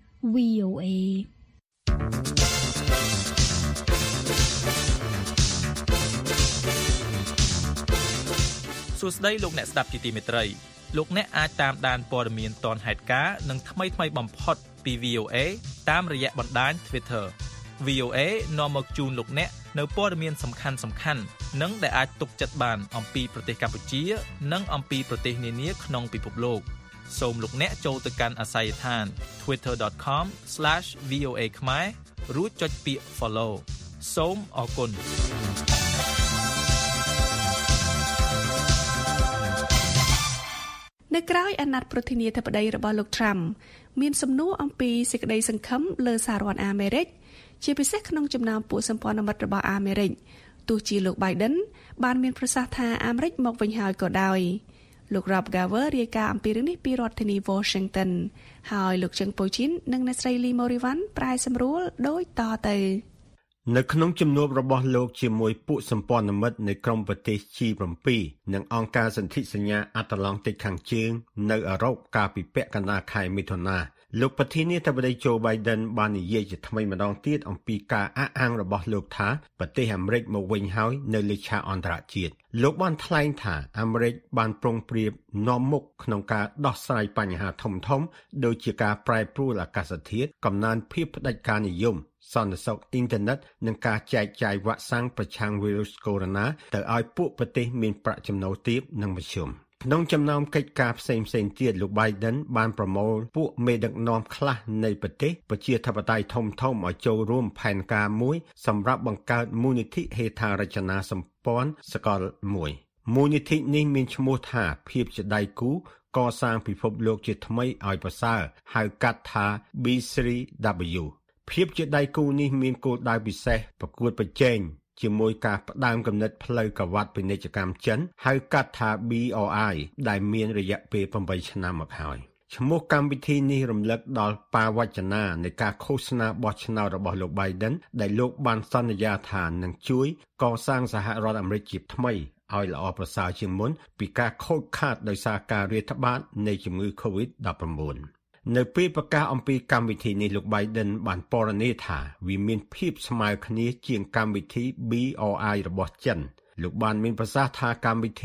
VOA សួស្តីលោកអ្នកស្ដាប់ជាទីមេត្រីលោកអ្នកអាចតាមដានព័ត៌មានទាន់ហេតុការណ៍និងថ្មីៗបំផុតពី VOA តាមរយៈបណ្ដាញ Twitter VOA នាំមកជូនលោកអ្នកនៅព័ត៌មានសំខាន់ៗនិងដែលអាចទុកចិត្តបានអំពីប្រទេសកម្ពុជានិងអំពីប្រទេសនានាក្នុងពិភពលោកសូមលោកអ្នកចូលទៅកាន់អាស័យដ្ឋាន twitter.com/voa ខ្មែររួចចុចពាក្យ follow សូមអរគុណនៅក្រៅអាណត្តិប្រធានាធិបតីរបស់លោក Trump មានសំណួរអំពីសេចក្តីសង្ឃឹមលើសហរដ្ឋអាមេរិកជាពិសេសក្នុងចំណោមពួកសម្ព័ន្ធមិត្តរបស់អាមេរិកទោះជាលោក Biden បានមានប្រសាសន៍ថាអាមេរិកមកវិញហើយក៏ដោយលោក Rob Garver រាយការណ៍អំពីរឿងនេះពីរដ្ឋធានី Washington ហើយលោកជឹងប៉ូជីននិងអ្នកស្រី Lee Morivan ប្រែសម្រួលដូចតទៅនៅក្នុងជំនួបរបស់លោកជាមួយពួកសម្ព័ន្ធមិត្តនៃក្រុមប្រទេស G7 និងអង្គការសន្ធិសញ្ញាអាត្លង់តិកខាងជើងនៅអឺរ៉ុបកាលពីពាក់កណ្ដាលខែមិថុនាលោកប្រធានាធិបតី Joe Biden បាននិយាយជាថ្មីម្ដងទៀតអំពីការអះអាងរបស់លោកថាប្រទេសអាមេរិកមកវិញហើយនៅលើឆាកអន្តរជាតិលោកបានថ្លែងថាអាមេរិកបានប្រុងប្រៀបនាំមុខក្នុងការដោះស្រាយបញ្ហាធំៗដូចជាការប្រែប្រួលអាកាសធាតុកំណើនភាពផ្ដាច់ការនិយមសន្តិសុខអ៊ីនធឺណិតនិងការចែកចាយវ៉ាក់សាំងប្រឆាំងវីរុសកូវីដ -19 ទៅឲ្យពួកប្រទេសមានប្រាក់ចំណូលទាបនិងមធ្យមក្នុងចំណោមកិច្ចការផ្សេងៗទៀតលោក Biden បានប្រមូលពួកមេដឹកនាំខ្លះនៃប្រទេសប្រជាធិបតេយ្យធំៗឲ្យចូលរួមផែនការមួយសម្រាប់បង្កើតមូលនិធិហេដ្ឋារចនាសម្ព័ន្ធសកលមួយមូលនិធិនេះមានឈ្មោះថាភាពជាដៃគូកសាងពិភពលោកជាថ្មីឲ្យប្រសើរហៅកាត់ថា B3W ភាពជាដៃគូនេះមានគោលដៅពិសេសប្រកួតប្រជែងជាមួយការផ្ដើមគំនិតផ្លូវក្រវ៉ាត់ពាណិជ្ជកម្មចិនហៅកាត់ថា BRI ដែលមានរយៈពេល8ឆ្នាំមកហើយឈ្មោះកម្មវិធីនេះរំលឹកដល់បាវចនានៃការឃោសនាបោះឆ្នោតរបស់លោក Biden ដែលលោកបានសន្យាថានឹងជួយកសាងសហរដ្ឋអាមេរិកជាថ្មីឲ្យល្អប្រសើរជាងមុនពីការខូចខាតដោយសារការរាតត្បាតនៃជំងឺ COVID-19នៅពេលប្រកាសអំពីកម្មវិធីនេះលោក Biden បានពណ៌នាថាវាមានភាពស្មើគ្នាជាងកម្មវិធី BRI របស់ចិនលោកបានមានប្រសាសន៍ថាកម្មវិធី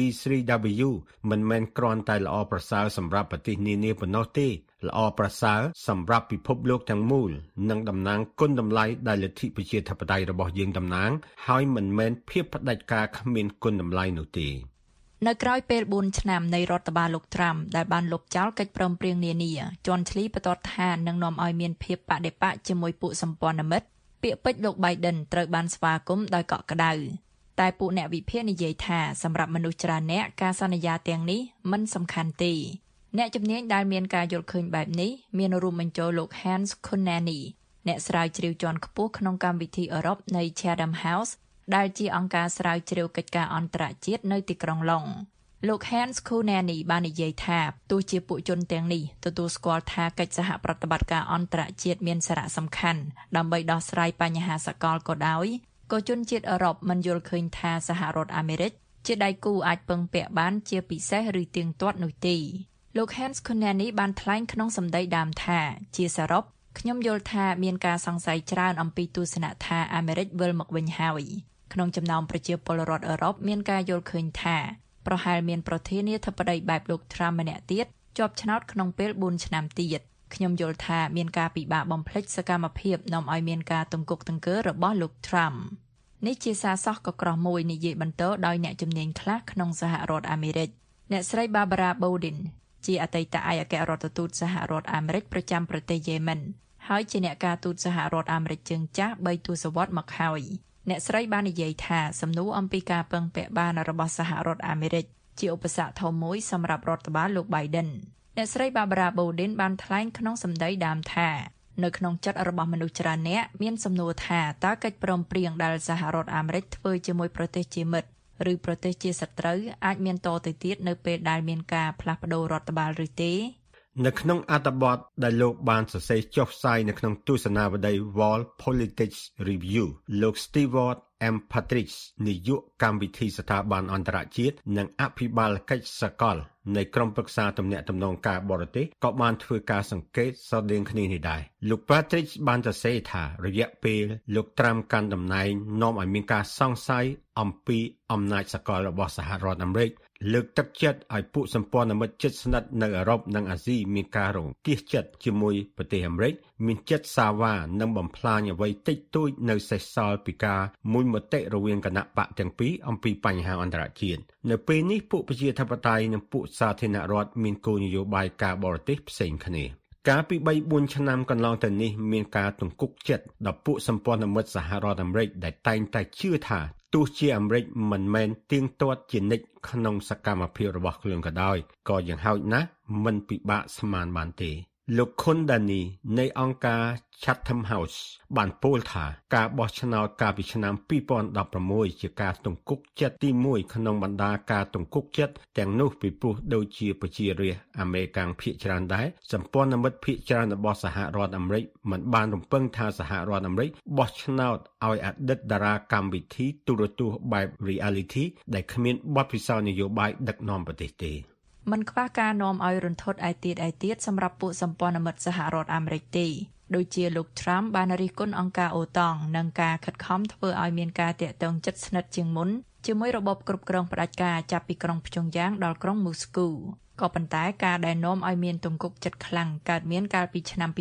B3W មិនមែនគ្រាន់តែល្អប្រសើរសម្រាប់ប្រទេសនានាប៉ុណ្ណោះទេល្អប្រសើរសម្រាប់ពិភពលោកទាំងមូលនិងតំណាងគុណតម្លៃដែលលទ្ធិប្រជាធិបតេយ្យរបស់យើងតំណាងហើយមិនមែនភាពផ្ដាច់ការគ្មានគុណតម្លៃនោះទេនៅក្រោយពេល4ឆ្នាំនៃរដ្ឋបាលលោកត្រាំដែលបានលុបចោលកិច្ចព្រមព្រៀងនានាជន់ឈ្លីបន្តថានឹងនាំឲ្យមានភាពបដិបកជាមួយពួកសម្ព័ន្ធមិត្តពាក្យពេចន៍លោក Biden ត្រូវបានស្វាគមន៍ដោយកក់ក្ដៅតែពួកអ្នកវិភាគនិយាយថាសម្រាប់មនុស្សច្រើនអ្នកការសន្យាទាំងនេះមិនសំខាន់ទេអ្នកជំនាញដែលមានការយល់ឃើញបែបនេះមានរួមបញ្ចូលលោក Hans Kunani អ្នកស្រាវជ្រាវជាន់ខ្ពស់ក្នុងកម្មវិធីអឺរ៉ុបនៃ Chatham House ដែលជាអង្គការស្រាវជ្រាវកិច្ចការអន្តរជាតិនៅទីក្រុងឡុងលោក Hans Kunani បាននិយាយថាទោះជាពួកជនទាំងនេះទទួលស្គាល់ថាកិច្ចសហប្រតិបត្តិការអន្តរជាតិមានសារៈសំខាន់ដើម្បីដោះស្រាយបញ្ហាសកលក៏ដោយក៏ជនជាតិអឺរ៉ុបមិនយល់ឃើញថាសហរដ្ឋអាមេរិកជាដៃគូអាចពឹងពាក់បានជាពិសេសឬទៀងទាត់នោះទេលោក Hans Kunani បានថ្លែងក្នុងសម្ដីដើមថាជាសរុបខ្ញុំយល់ថាមានការសង្ស័យច្រើនអំពីទស្សនៈថាអាមេរិកវិលមកវិញហើយក្នុងចំណោមប្រជាពលរដ្ឋអឺរ៉ុបមានការយល់ឃើញថាប្រហែលមានប្រធានាធិបតីបែបលោក Trump ម្នាក់ទៀតជាប់ឆ្នោតក្នុងពេល4ឆ្នាំទៀតខ្ញុំយល់ថាមានការពិបាកបំភ្លេចសកម្មភាពនាំឲ្យមានការទង្គុកទង្គើរបស់លោក Trump នេះជាសារសោះកក្រោះមួយនិយាយបន្តដោយអ្នកជំនាញខ្លះក្នុងសហរដ្ឋអាមេរិកអ្នកស្រី Barbara Bowden ជាអតីតឯកអគ្គរដ្ឋទូតសហរដ្ឋអាមេរិកប្រចាំប្រទេសយេម៉ិនហើយជាអ្នកការទូតសហរដ្ឋអាមេរិកជើងចាស់3ទសវត្សរ៍មកហើយអ្នកស្រីបាននិយាយថាសំណួរអំពីការពឹងពាក់បានរបស់សហរដ្ឋអាមេរិកជាឧបសគ្គធំមួយសម្រាប់រដ្ឋបាលលោក Biden អ្នកស្រី Barbara Bowden បានថ្លែងក្នុងសម្ដីដើមថានៅក្នុងចិត្តរបស់មនុស្សច្រើនអ្នកមានសំណួរថាតើកិច្ចព្រមព្រៀងដែលសហរដ្ឋអាមេរិកធ្វើជាមួយប្រទេសជាមិត្តឬប្រទេសជាសត្រូវអាចមានតទៅទៀតនៅពេលដែលមានការផ្លាស់ប្តូររដ្ឋបាលឬទេនៅក្នុងអត្ថបទដែលលោកបានសរសេរចុះផ្សាយនៅក្នុងទស្សនាវដ្តី World Politics Review លោក Stewart M. Patrick នាយកកម្មវិធីស្ថាប័នអន្តរជាតិនិងអភិបាលកិច្ចសកលនៃក្រុមប្រឹក្សាទំនាក់ទំនងការបរទេសក៏បានធ្វើការសង្កេតស្រដៀងគ្នានេះដែរលោក Patrick បានសរសេរថារយៈពេលលោកត្រាំកាន់តំណែងនាំឲ្យមានការសង្ស័យអំពីអំណាចសកលរបស់សហរដ្ឋអាមេរិកលើកទឹកចិត្តឲ្យពួកសម្ព័ន្ធមិត្តជិតស្និទ្ធនៅអឺរ៉ុបនិងអាស៊ីមានការរង្គៀសចិត្តជាមួយប្រទេសអាមេរិកមានចិត្តសាវ៉ានិងបំផ្លាញអ្វីតិចតួចនៅសេសសល់ពីការមួយមតិរវាងគណៈបកទាំងពីរអំពីបញ្ហាអន្តរជាតិនៅពេលនេះពួកប្រជាធិបតេយ្យនិងពួកសាធារណរដ្ឋមានគោលនយោបាយការបរទេសផ្សេងគ្នាកាលពី 3-4 ឆ្នាំកន្លងទៅនេះមានការទង្គុកចិត្តដល់ពួកសម្ព័ន្ធមិត្តសហរដ្ឋអាមេរិកដែលតែងតែជឿថាទោះជាអាមេរិកមិនមែនទៀងទាត់ជានិច្ចក្នុងសកម្មភាពរបស់ខ្លួនក៏ដោយក៏យ៉ាងហោចណាស់មិនពិបាកស្មានបានទេលោក Kundani នៃអង្គការ Chatham House បានពោលថាការបោះឆ្នោតកាលពីឆ្នាំ2016ជាការទង្គុកចិត្តទី1ក្នុងបណ្ដាការទង្គុកចិត្តទាំងនោះពីព្រោះដូចជាប្រជារាស្ត្រអាមេរិកភាគច្រើនដែរសម្ព័ន្ធមិត្តភាគច្រើនរបស់សហរដ្ឋអាមេរិកមិនបានរំពឹងថាសហរដ្ឋអាមេរិកបោះឆ្នោតឲ្យអតីតតារាកម្មវិធីទូរទស្សន៍បែប reality ដែលគ្មានបទពិសោធន៍នយោបាយដឹកនាំប្រទេសទេមិនខ្វះការនាំឲ្យរន្ធត់ឯទៀតសម្រាប់ពួកសម្ព័ន្ធមិត្តសហរដ្ឋអាមេរិកទេដូចជាលោក Trump បានរិះគន់អង្គការអូតង់និងការខិតខំធ្វើឲ្យមានការតាក់ទងជិតស្និទ្ធជាងមុនជាមួយរបបគ្រប់គ្រងផ្ដាច់ការចាប់ពីក្រុងព្យុងយ៉ាងដល់ក្រុងមូស្គូក៏ប៉ុន្តែការដែលនាំឲ្យមានទង្គុកចិត្តខ្លាំងកើតមានកាលពីឆ្នាំ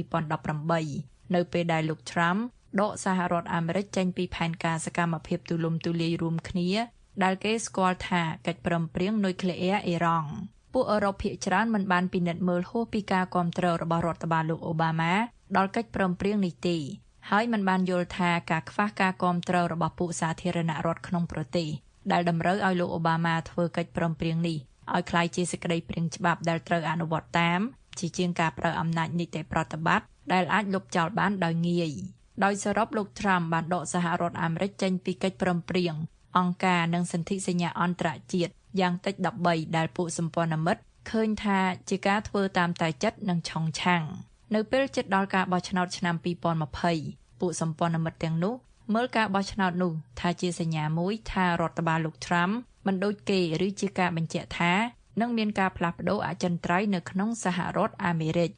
2018នៅពេលដែលលោក Trump ដកសហរដ្ឋអាមេរិកចេញពីផែនការសកម្មភាពទូលំទូលាយរួមគ្នាដែលគេស្គាល់ថាកិច្ចព្រមព្រៀងនុយក្លេអ៊ែរអ៊ីរ៉ង់ពួកអឺរ៉ុបភាគច្រើនមិនបានពិនិត្យមើលហួសពីការគាំទ្ររបស់រដ្ឋបាលលោកអូបាម៉ាដល់កិច្ចព្រមព្រៀងនេះទេហើយមិនបានយល់ថាការខ្វះការគាំទ្ររបស់ពួកសាធារណរដ្ឋក្នុងប្រទេសដែលតម្រូវឲ្យលោកអូបាម៉ាធ្វើកិច្ចព្រមព្រៀងនេះឲ្យក្លាយជាសេចក្តីព្រាងច្បាប់ដែលត្រូវអនុវត្តតាមជាងការប្រើអំណាចនីតិប្រតិបត្តិដែលអាចលុបចោលបានដោយងាយដោយសរុបលោក Trump បានដកសហរដ្ឋអាមេរិកចេញពីកិច្ចព្រមព្រៀងអង្គការនិងសន្ធិសញ្ញាអន្តរជាតិយ៉ាងតិច13ដែលពួកសម្ព័ន្ធមិត្តឃើញថាជាការធ្វើតាមតែចិត្តនិងឆុងឆាំងនៅពេលជិតដល់ការបោះឆ្នោតឆ្នាំ2020ពួកសម្ព័ន្ធមិត្តទាំងនោះមើលការបោះឆ្នោតនោះថាជាសញ្ញាមួយថារដ្ឋបាលលោក Trump មិនដូចគេឬជាការបញ្ជាក់ថានឹងមានការផ្លាស់ប្តូរអចិន្ត្រៃយ៍នៅក្នុងសហរដ្ឋអាមេរិក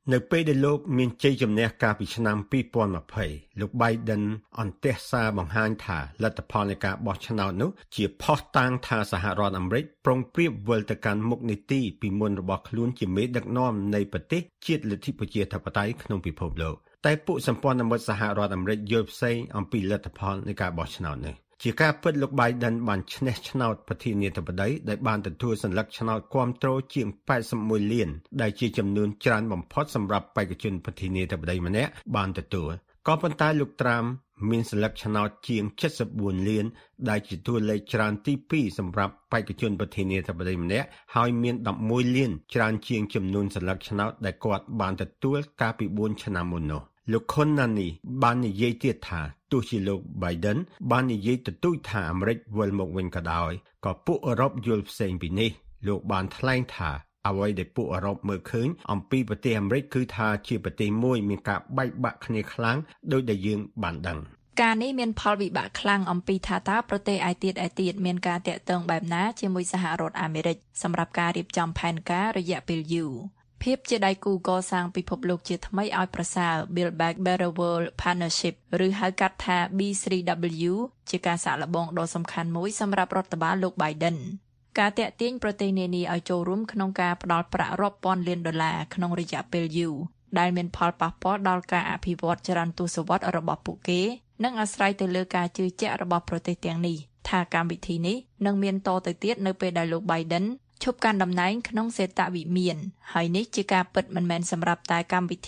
នៅពេលដែលលោកមានជ័យជំនះកាលពីឆ្នាំ2020លោក Biden អន្តរសារបង្ហាញថាលទ្ធផលនៃការបោះឆ្នោតនោះជាផុសតាងថាសហរដ្ឋអាមេរិកប្រុងប្រៀបវិលទៅកាន់មុខនីតិពីមុនរបស់ខ្លួនជាមេដឹកនាំនៃប្រទេសជាតិលទ្ធិប្រជាធិបតេយ្យក្នុងពិភពលោកតែពួកសម្ព័ន្ធមិត្តសហរដ្ឋអាមេរិកយល់ផ្សេងអំពីលទ្ធផលនៃការបោះឆ្នោតនេះជាការពិតលោក Biden បានឈ្នះឆ្នោតប្រធានាធិបតីដែលបានទទួលសញ្ញាឆ្នោតគាំទ្រជាង81លានដែលជាចំនួនច្រើនបំផុតសម្រាប់បេក្ខជនប្រធានាធិបតីម្នាក់បានទទួលក៏ប៉ុន្តែលោក Trump មានសញ្ញាឆ្នោតជាង74លានដែលជាតួលេខច្រើនទី2សម្រាប់បេក្ខជនប្រធានាធិបតីម្នាក់ហើយមាន11លានច្រើនជាងចំនួនសញ្ញាឆ្នោតដែលគាត់បានទទួលកាលពី4ឆ្នាំមុននោះលោក Conani បាននិយាយទៀតថាទោះជាលោក Biden បាននិយាយទទូចថាអាមេរិកវិលមកវិញក៏ដោយក៏ពួកអឺរ៉ុបយល់ផ្សេងពីនេះលោកបានថ្លែងថាអ្វីដែលពួកអឺរ៉ុបមើលឃើញអំពីប្រទេសអាមេរិកគឺថាជាប្រទេសមួយមានការបែកបាក់គ្នាខ្លាំងដោយដែលយើងបានដឹងការនេះមានផលវិបាកខ្លាំងអំពីថាតើប្រទេសឯទៀតមានការតាក់ទងបែបណាជាមួយសហរដ្ឋអាមេរិកសម្រាប់ការរៀបចំផែនការរយៈពេលយូរភាពជាដៃគូកសាងពិភពលោកជាថ្មីឲ្យប្រសើរ Build Back Better World Partnership ឬហៅកាត់ថា B3W ជាការសាកល្បងដ៏សំខាន់មួយសម្រាប់រដ្ឋបាលលោក Biden ការតាក់ទាញប្រទេសនានាឲ្យចូលរួមក្នុងការផ្តល់ប្រាក់រាប់ពាន់លានដុល្លារក្នុងរយៈពេលយូរដែលមានផលប៉ះពាល់ដល់ការអភិវឌ្ឍច្រើនទសវត្សរ៍របស់ពួកគេនិងអាស្រ័យទៅលើការជឿជាក់របស់ប្រទេសទាំងនេះថាកម្មវិធីនេះនឹងមានតទៅទៀតនៅពេលដែលលោក Bidenឈប់កាន់តំណែងក្នុងសេតវិមានហើយនេះជាការពិតមិនមែនសម្រាប់តែកម្មវិធី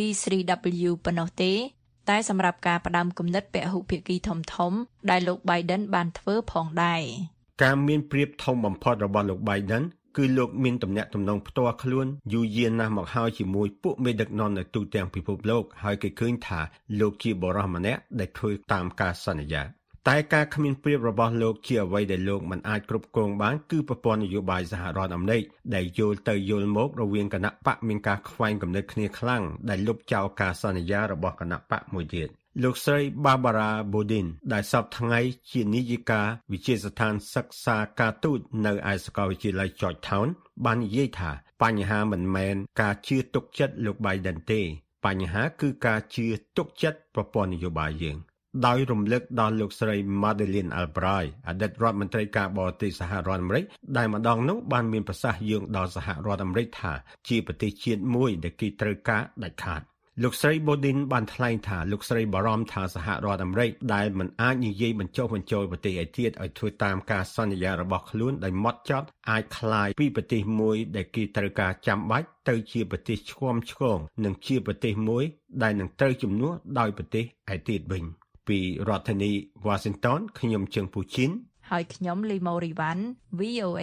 B3W ប៉ុណ្ណោះទេតែសម្រាប់ការផ្ដាំគំនិតពហុភាគីធំៗដែលលោក Biden បានធ្វើផងដែរការមានប្រៀបធំបំផុតរបស់លោក Biden គឺលោកមានទំនាក់ទំនងផ្ទាល់ខ្លួនយូរយារណាស់មកហើយជាមួយពួកមេដឹកនាំនៅទូទាំងពិភពលោកហើយគេឃើញថាលោកជាបរិះម្នាក់ដែលធ្វើតាមការសន្យាតែការគ្មានប្រៀបរបស់លោកជាអ្វីដែលលោកមិនអាចគ្រប់គ្រងបានគឺប្រព័ន្ធនយោបាយសហរដ្ឋអាមេរិកដែលយល់ទៅយល់មករវាងគណៈបកមានការខ្វែងគំនិតគ្នាខ្លាំងដែលលុបចោលការសន្យារបស់គណៈបកមួយទៀតលោកស្រី Barbara Bodin ដែលសពថ្ងៃជានាយិកាវិទ្យាស្ថានសិក្សាការទូតនៅឯសាកលវិទ្យាល័យ Georgetown បាននិយាយថាបញ្ហាមិនមែនការជឿទុកចិត្តលោក Biden ទេបញ្ហាគឺការជឿទុកចិត្តប្រព័ន្ធនយោបាយយើងដោយរំលឹកដល់លោកស្រី Madeleine Albright អតីតរដ្ឋមន្ត្រីការបរទេសសហរដ្ឋអាមេរិកដែលម្ដងនោះបានមានប្រសាសន៍យោងដល់សហរដ្ឋអាមេរិកថាជាប្រទេសជាតិមួយដែលគេត្រូវការដាច់ខាតលោកស្រី Bodin បានថ្លែងថាលោកស្រីបារម្ភថាសហរដ្ឋអាមេរិកដែលមិនអាចនិយាយបញ្ចុះបញ្ចូលប្រទេសឯទៀតឲ្យធ្វើតាមការសន្យារបស់ខ្លួនដោយម៉ត់ចត់អាចคล้ายពីប្រទេសមួយដែលគេត្រូវការចាំបាច់ទៅជាប្រទេសឆ្គាំឆ្គងនិងជាប្រទេសមួយដែលនឹងត្រូវជំនួសដោយប្រទេសឯទៀតវិញពីរដ្ឋធានី Washington ខ្ញុំជើងពូជីនហើយខ្ញុំលីម៉ូរីវ៉ាន់ VOA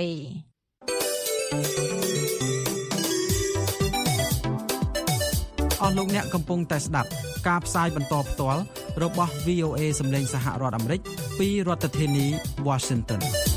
អស់លោកអ្នកកំពុងតែស្ដាប់ការផ្សាយបន្តផ្ទាល់របស់ VOA សម្លេងសហរដ្ឋអាមេរិកពីរដ្ឋធានី Washington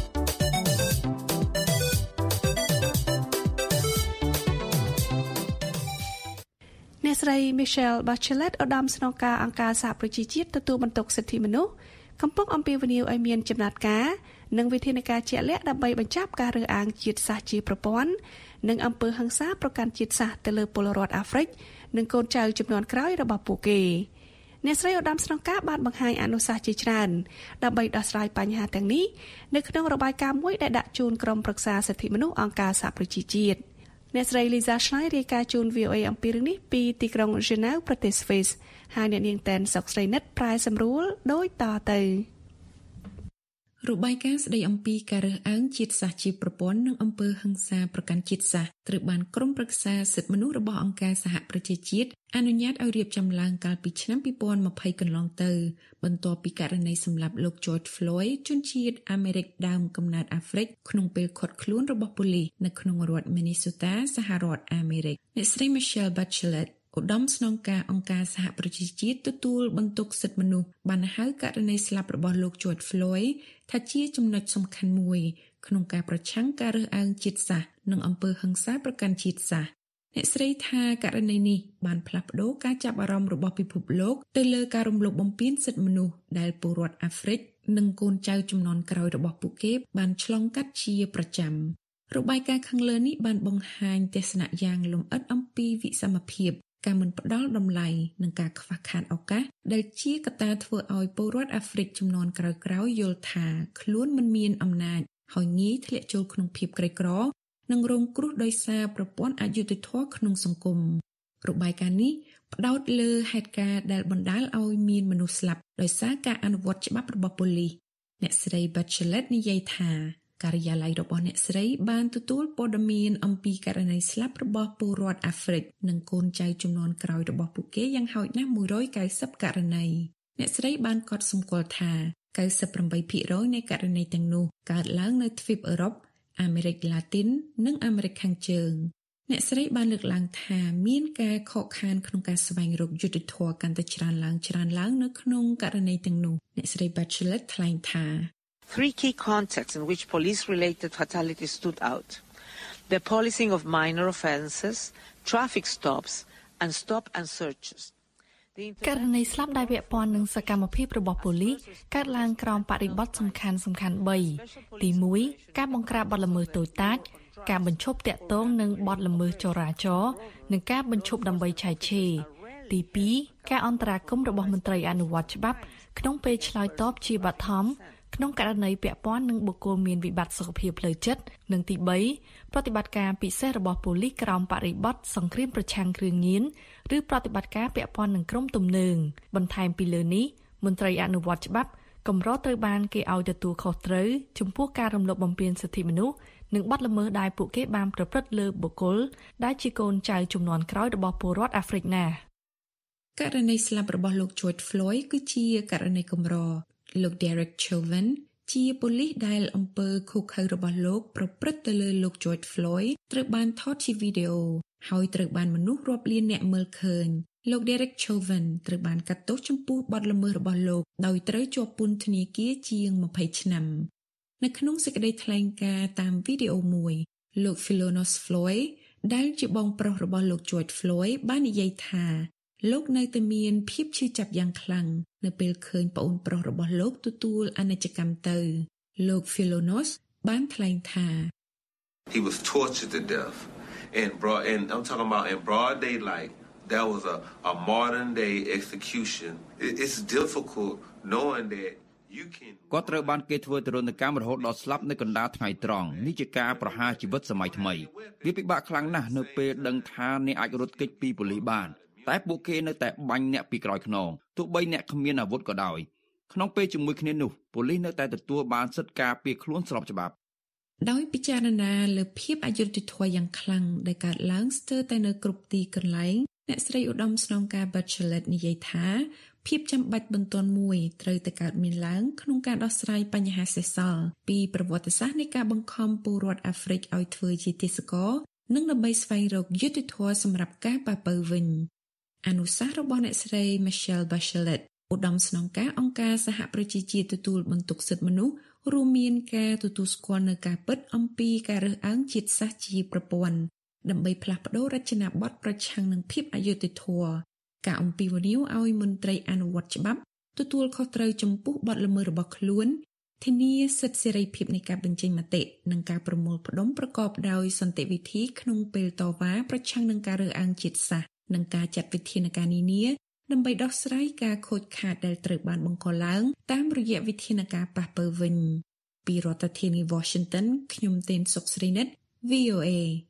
អ្នកស្រី Michelle Bachelet ឧត្តមស្នងការអង្គការសហប្រជាជាតិទទួលបន្ទុកសិទ្ធិមនុស្សកំពុងអំពាវនាវឲ្យមានចំណាត់ការនិងវិធានការជាក់លាក់ដើម្បីបញ្ចប់ការរើសអើងជាតិសាសន៍ជាប្រព័ន្ធនិងអំពើហិង្សាប្រកាន់ជាតិសាសន៍ទៅលើពលរដ្ឋអាហ្វ្រិកនិងកូនចៅជំនាន់ក្រោយរបស់ពួកគេអ្នកស្រីឧត្តមស្នងការបានបង្ហាញអនុសាសន៍ជាច្រើនដើម្បីដោះស្រាយបញ្ហាទាំងនេះនៅក្នុងរបាយការណ៍មួយដែលដាក់ជូនក្រុមប្រឹក្សាសិទ្ធិមនុស្សអង្គការសហប្រជាជាតិអ្នកស្រី Lisa Schlein រាយការណ៍ជូន VOA អំពីរឿងនេះពីទីក្រុង Geneva ប្រទេសស្វីសហើយអ្នកនាងតែនសុកស្រីនិតប្រែសម្រួលដូចតទៅរបាយការណ៍ស្ដីអំពីការរើសអើងជាតិសាសន៍ជាប្រព័ន្ធនិងអំពើហិង្សាប្រកាន់ជាតិសាសន៍ត្រូវបានក្រុមប្រឹក្សាសិទ្ធិមនុស្សរបស់អង្គការសហប្រជាជាតិអនុញ្ញាតឲ្យរៀបចំឡើងកាលពីឆ្នាំ2020កន្លងទៅបន្ទាប់ពីករណីសម្លាប់លោក George Floyd ជនជាតិអាមេរិកដើមកំណើតអាហ្វ្រិកក្នុងពេលឃាត់ខ្លួនរបស់ប៉ូលីសនៅក្នុងរដ្ឋ Minnesota សហរដ្ឋអាមេរិកអ្នកស្រី Michelle Bachelet ឧត្តមស្នងការអង្គការសហប្រជាជាតិទទួលបន្ទុកសិទ្ធិមនុស្សបានហៅករណីស្លាប់របស់លោក George Floyd ថាជាចំណុចសំខាន់មួយក្នុងការប្រឆាំងការរើសអើងជាតិសាសន៍និងអំពើហិង្សាប្រកាន់ជាតិសាសន៍អ្នកស្រីថាករណីនេះបានផ្លាស់ប្ដូរការចាប់អារម្មណ៍របស់ពិភពលោកទៅលើការរំលោភបំពានសិទ្ធិមនុស្សដែលពលរដ្ឋអាហ្វ្រិកនិងកូនចៅជំនាន់ក្រោយរបស់ពួកគេបានឆ្លងកាត់ជាប្រចាំរបាយការណ៍ខាងលើនេះបានបង្ហាញទស្សនៈយ៉ាងលម្អិតអំពីវិសមភាពការមិនផ្ដល់តម្លៃនិងការខ្វះខាតឱកាសដែលជាកត្តាធ្វើឲ្យពលរដ្ឋអាហ្វ្រិកជំនាន់ក្រោយៗយល់ថាខ្លួនមិនមានអំណាចហើយងាយធ្លាក់ចូលក្នុងភាពក្រីក្រនិងរងគ្រោះដោយសារប្រព័ន្ធអយុត្តិធម៌ក្នុងសង្គមរបាយការណ៍នេះផ្ដោតលើហេតុការណ៍ដែលបណ្ដាលឲ្យមានមនុស្សស្លាប់ដោយសារការអនុវត្តច្បាប់របស់ប៉ូលីសអ្នកស្រី Bachelet និយាយថាការិយាល័យរបស់អ្នកស្រីបានទទួលព័ត៌មានអំពីករណីស្លាប់របស់ពលរដ្ឋអាហ្វ្រិកនិងកូនចៅជំនាន់ក្រោយរបស់ពួកគេយ៉ាងហោចណាស់190ករណីអ្នកស្រីបានកត់សម្គាល់ថា 98% នៃករណីទាំងនោះកើតឡើងនៅទ្វីបអឺរ៉ុបអាមេរិកឡាទីននិងអាមេរិកខាងជើងអ្នកស្រីបានលើកឡើងថាមានការខកខានក្នុងការស្វែងរកយុត្តិធម៌កាន់តែច្រើនឡើងនៅក្នុងករណីទាំងនោះអ្នកស្រី Bachelet ថ្លែងថា Three key contexts in which police-related fatalities stood out: the policing of minor offences, traffic stops, and stop and searches. ករណីស្លាប់ដែលពាក់ព័ន្ធនឹងសកម្មភាពរបស់ប៉ូលីសកើតឡើងក្រោមបរិបទសំខាន់3ទី1ការបង្ក្រាបបទល្មើសតូចតាចការបញ្ឈប់តាក់ទងនឹងបទល្មើសចរាចរណ៍និងការបញ្ឈប់ដើម្បីឆែកឆេរទី2ការអន្តរាគមន៍របស់មន្ត្រីអនុវត្តច្បាប់ក្នុងពេលឆ្លើយតបជាបឋមក្នុងករណីពាក់ព័ន្ធនឹងបុគ្គលមានវិបត្តិសុខភាពផ្លូវចិត្តនិងទី3ប្រតិបត្តិការពិសេសរបស់ប៉ូលីសក្រោមបរិបទសង្គ្រាមប្រឆាំងគ្រឿងញៀនឬប្រតិបត្តិការពាក់ព័ន្ធនឹងក្រុមទំនើងបន្ថែមពីលើនេះមន្ត្រីអនុវត្តច្បាប់កម្រត្រូវបានគេឲ្យទទួលខុសត្រូវចំពោះការរំលោភបំពានសិទ្ធិមនុស្សនិងបទល្មើសដែលពួកគេបានប្រព្រឹត្តលើបុគ្គលដែលជាកូនចៅជំនាន់ក្រោយរបស់ពលរដ្ឋអាហ្វ្រិកណាករណីស្លាប់របស់លោក George Floyd គឺជាករណីកម្រលោក Derek Chauvin ជាប៉ូលីសដែលអំពើឃោរឃៅរបស់លោកប្រព្រឹត្តទៅលើលោក George Floyd ត្រូវបានថតជាវីដេអូហើយត្រូវបានមនុស្សរាប់លានអ្នកមើលឃើញលោក Derek Chauvin ត្រូវបានកាត់ទោសចំពោះបទល្មើសរបស់លោកដោយត្រូវជាប់ពន្ធនាគារជាង20ឆ្នាំនៅក្នុងសេចក្តីថ្លែងការណ៍តាមវីដេអូមួយលោក Philonos Floyd ដែលជាបងប្រុសរបស់លោក George Floyd បាននិយាយថាលោកនៅតែមានភាពឈឺចាប់យ៉ាងខ្លាំងនៅពេលឃើញប្អូនប្រុសរបស់លោកទទួលអនិច្ចកម្មទៅលោក Philonos បានថ្លែងថា He was tortured to death and I'm talking about in broad daylight. That was a modern day execution. It's difficult knowing that you can គាត់ត្រូវបានគេធ្វើទរណកម្មរហូតដល់ស្លាប់នៅកណ្ដាលថ្ងៃត្រង់នេះជាការប្រហារជីវិតសម័យថ្មីវាពិបាកខ្លាំងណាស់នៅពេលដឹងថាអ្នកអាចរត់គេចពីប៉ូលីសបានតែពួកគេនៅតែបាញ់អ្នកពីក្រោយខ្នងទោះបីអ្នកគ្មានអាវុធក៏ដោយក្នុងពេលជាមួយគ្នានោះប៉ូលីសនៅតែទទួលបានសិទ្ធិការពារខ្លួនស្របច្បាប់ដោយពិចារណាលើភាពអយុត្តិធម៌យ៉ាងខ្លាំងដែលកើតឡើងស្ទើរតែនៅគ្រប់ទីកន្លែងអ្នកស្រីឧត្តមស្នងការ Bachelet និយាយថាភាពចាំបាច់បន្ទាន់មួយត្រូវតែកើតមានឡើងក្នុងការដោះស្រាយបញ្ហាសេសសល់ពីប្រវត្តិសាស្ត្រនៃការបង្ខំពលរដ្ឋអាហ្វ្រិកឲ្យធ្វើជាទេសករនិងដើម្បីស្វែងរកយុត្តិធម៌សម្រាប់ការប៉ះពៅវិញអនុសាសន៍របស់អ្នកស្រី Michelle Bachelet ឧត្តមស្នងការអង្គការសហប្រជាជាតិទទួលបន្ទុកសិទ្ធិមនុស្សរួមមានការទទួលស្គាល់នូវការពិតអំពីការរើសអើងជាតិសាសន៍ជាប្រព័ន្ធដើម្បីផ្លាស់ប្តូររចនាប័ទ្មប្រឆាំងនឹងភាពអយុត្តិធម៌ការអំពាវនាវឲ្យមន្ត្រីអនុវត្តច្បាប់ទទួលខុសត្រូវចំពោះបទល្មើសរបស់ខ្លួនធានាសិទ្ធិសេរីភាពនៃការបញ្ចេញមតិនិងការប្រមូលផ្ដុំប្រកបដោយសន្តិវិធីក្នុងពេលតវ៉ាប្រឆាំងនឹងការរើសអើងជាតិសាសន៍និងការចាត់វិធានការនានាដើម្បីដោះស្រាយការខូចខាតដែលត្រូវបានបង្កឡើងតាមរយៈវិធានការប៉ះពើវិញពីរដ្ឋធានី Washington ខ្ញុំទេនសុកស្រីនិត VOA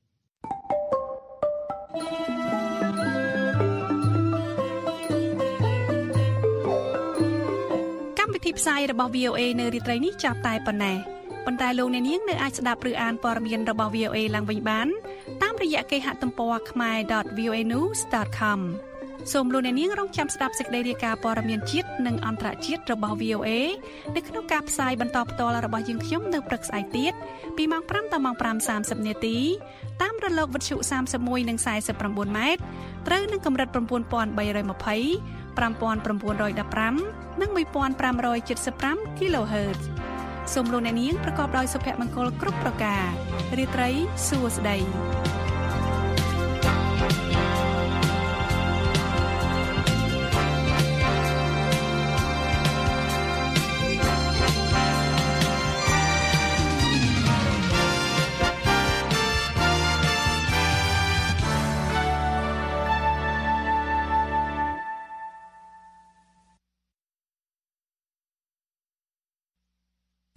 កម្មវិធីផ្សាយរបស់ VOA នៅរាត្រីនេះចាប់តែប៉ុណ្ណេះប៉ុន្តែលោកអ្នកនាងនៅអាចស្ដាប់ឬអានព័ត៌មានរបស់ VOA ឡើងវិញបានតាមរយៈគេហទំព័រ khmer.voanews.com សូមលោកអ្នកនាងរងចាំស្ដាប់សេចក្តីរាយការណ៍ព័ត៌មានជាតិនិងអន្តរជាតិរបស់ VOA នៅក្នុងការផ្សាយបន្តផ្ទាល់របស់យើងខ្ញុំនៅព្រឹកស្អែកទៀតពីម៉ោង 5 ដល់ម៉ោង 5:30 នាទីតាមរលកវិទ្យុ31និង49 ម៉ែត្រត្រូវនឹងកម្រិត 9320 5915 និង 1575 kHz សូមលោកអ្នកនាងប្រកបដោយសុភមង្គលគ្រប់ប្រការរាត្រីសួស្តី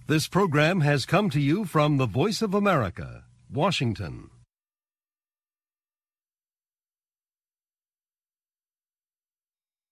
This program has come to you from the Voice of America, Washington.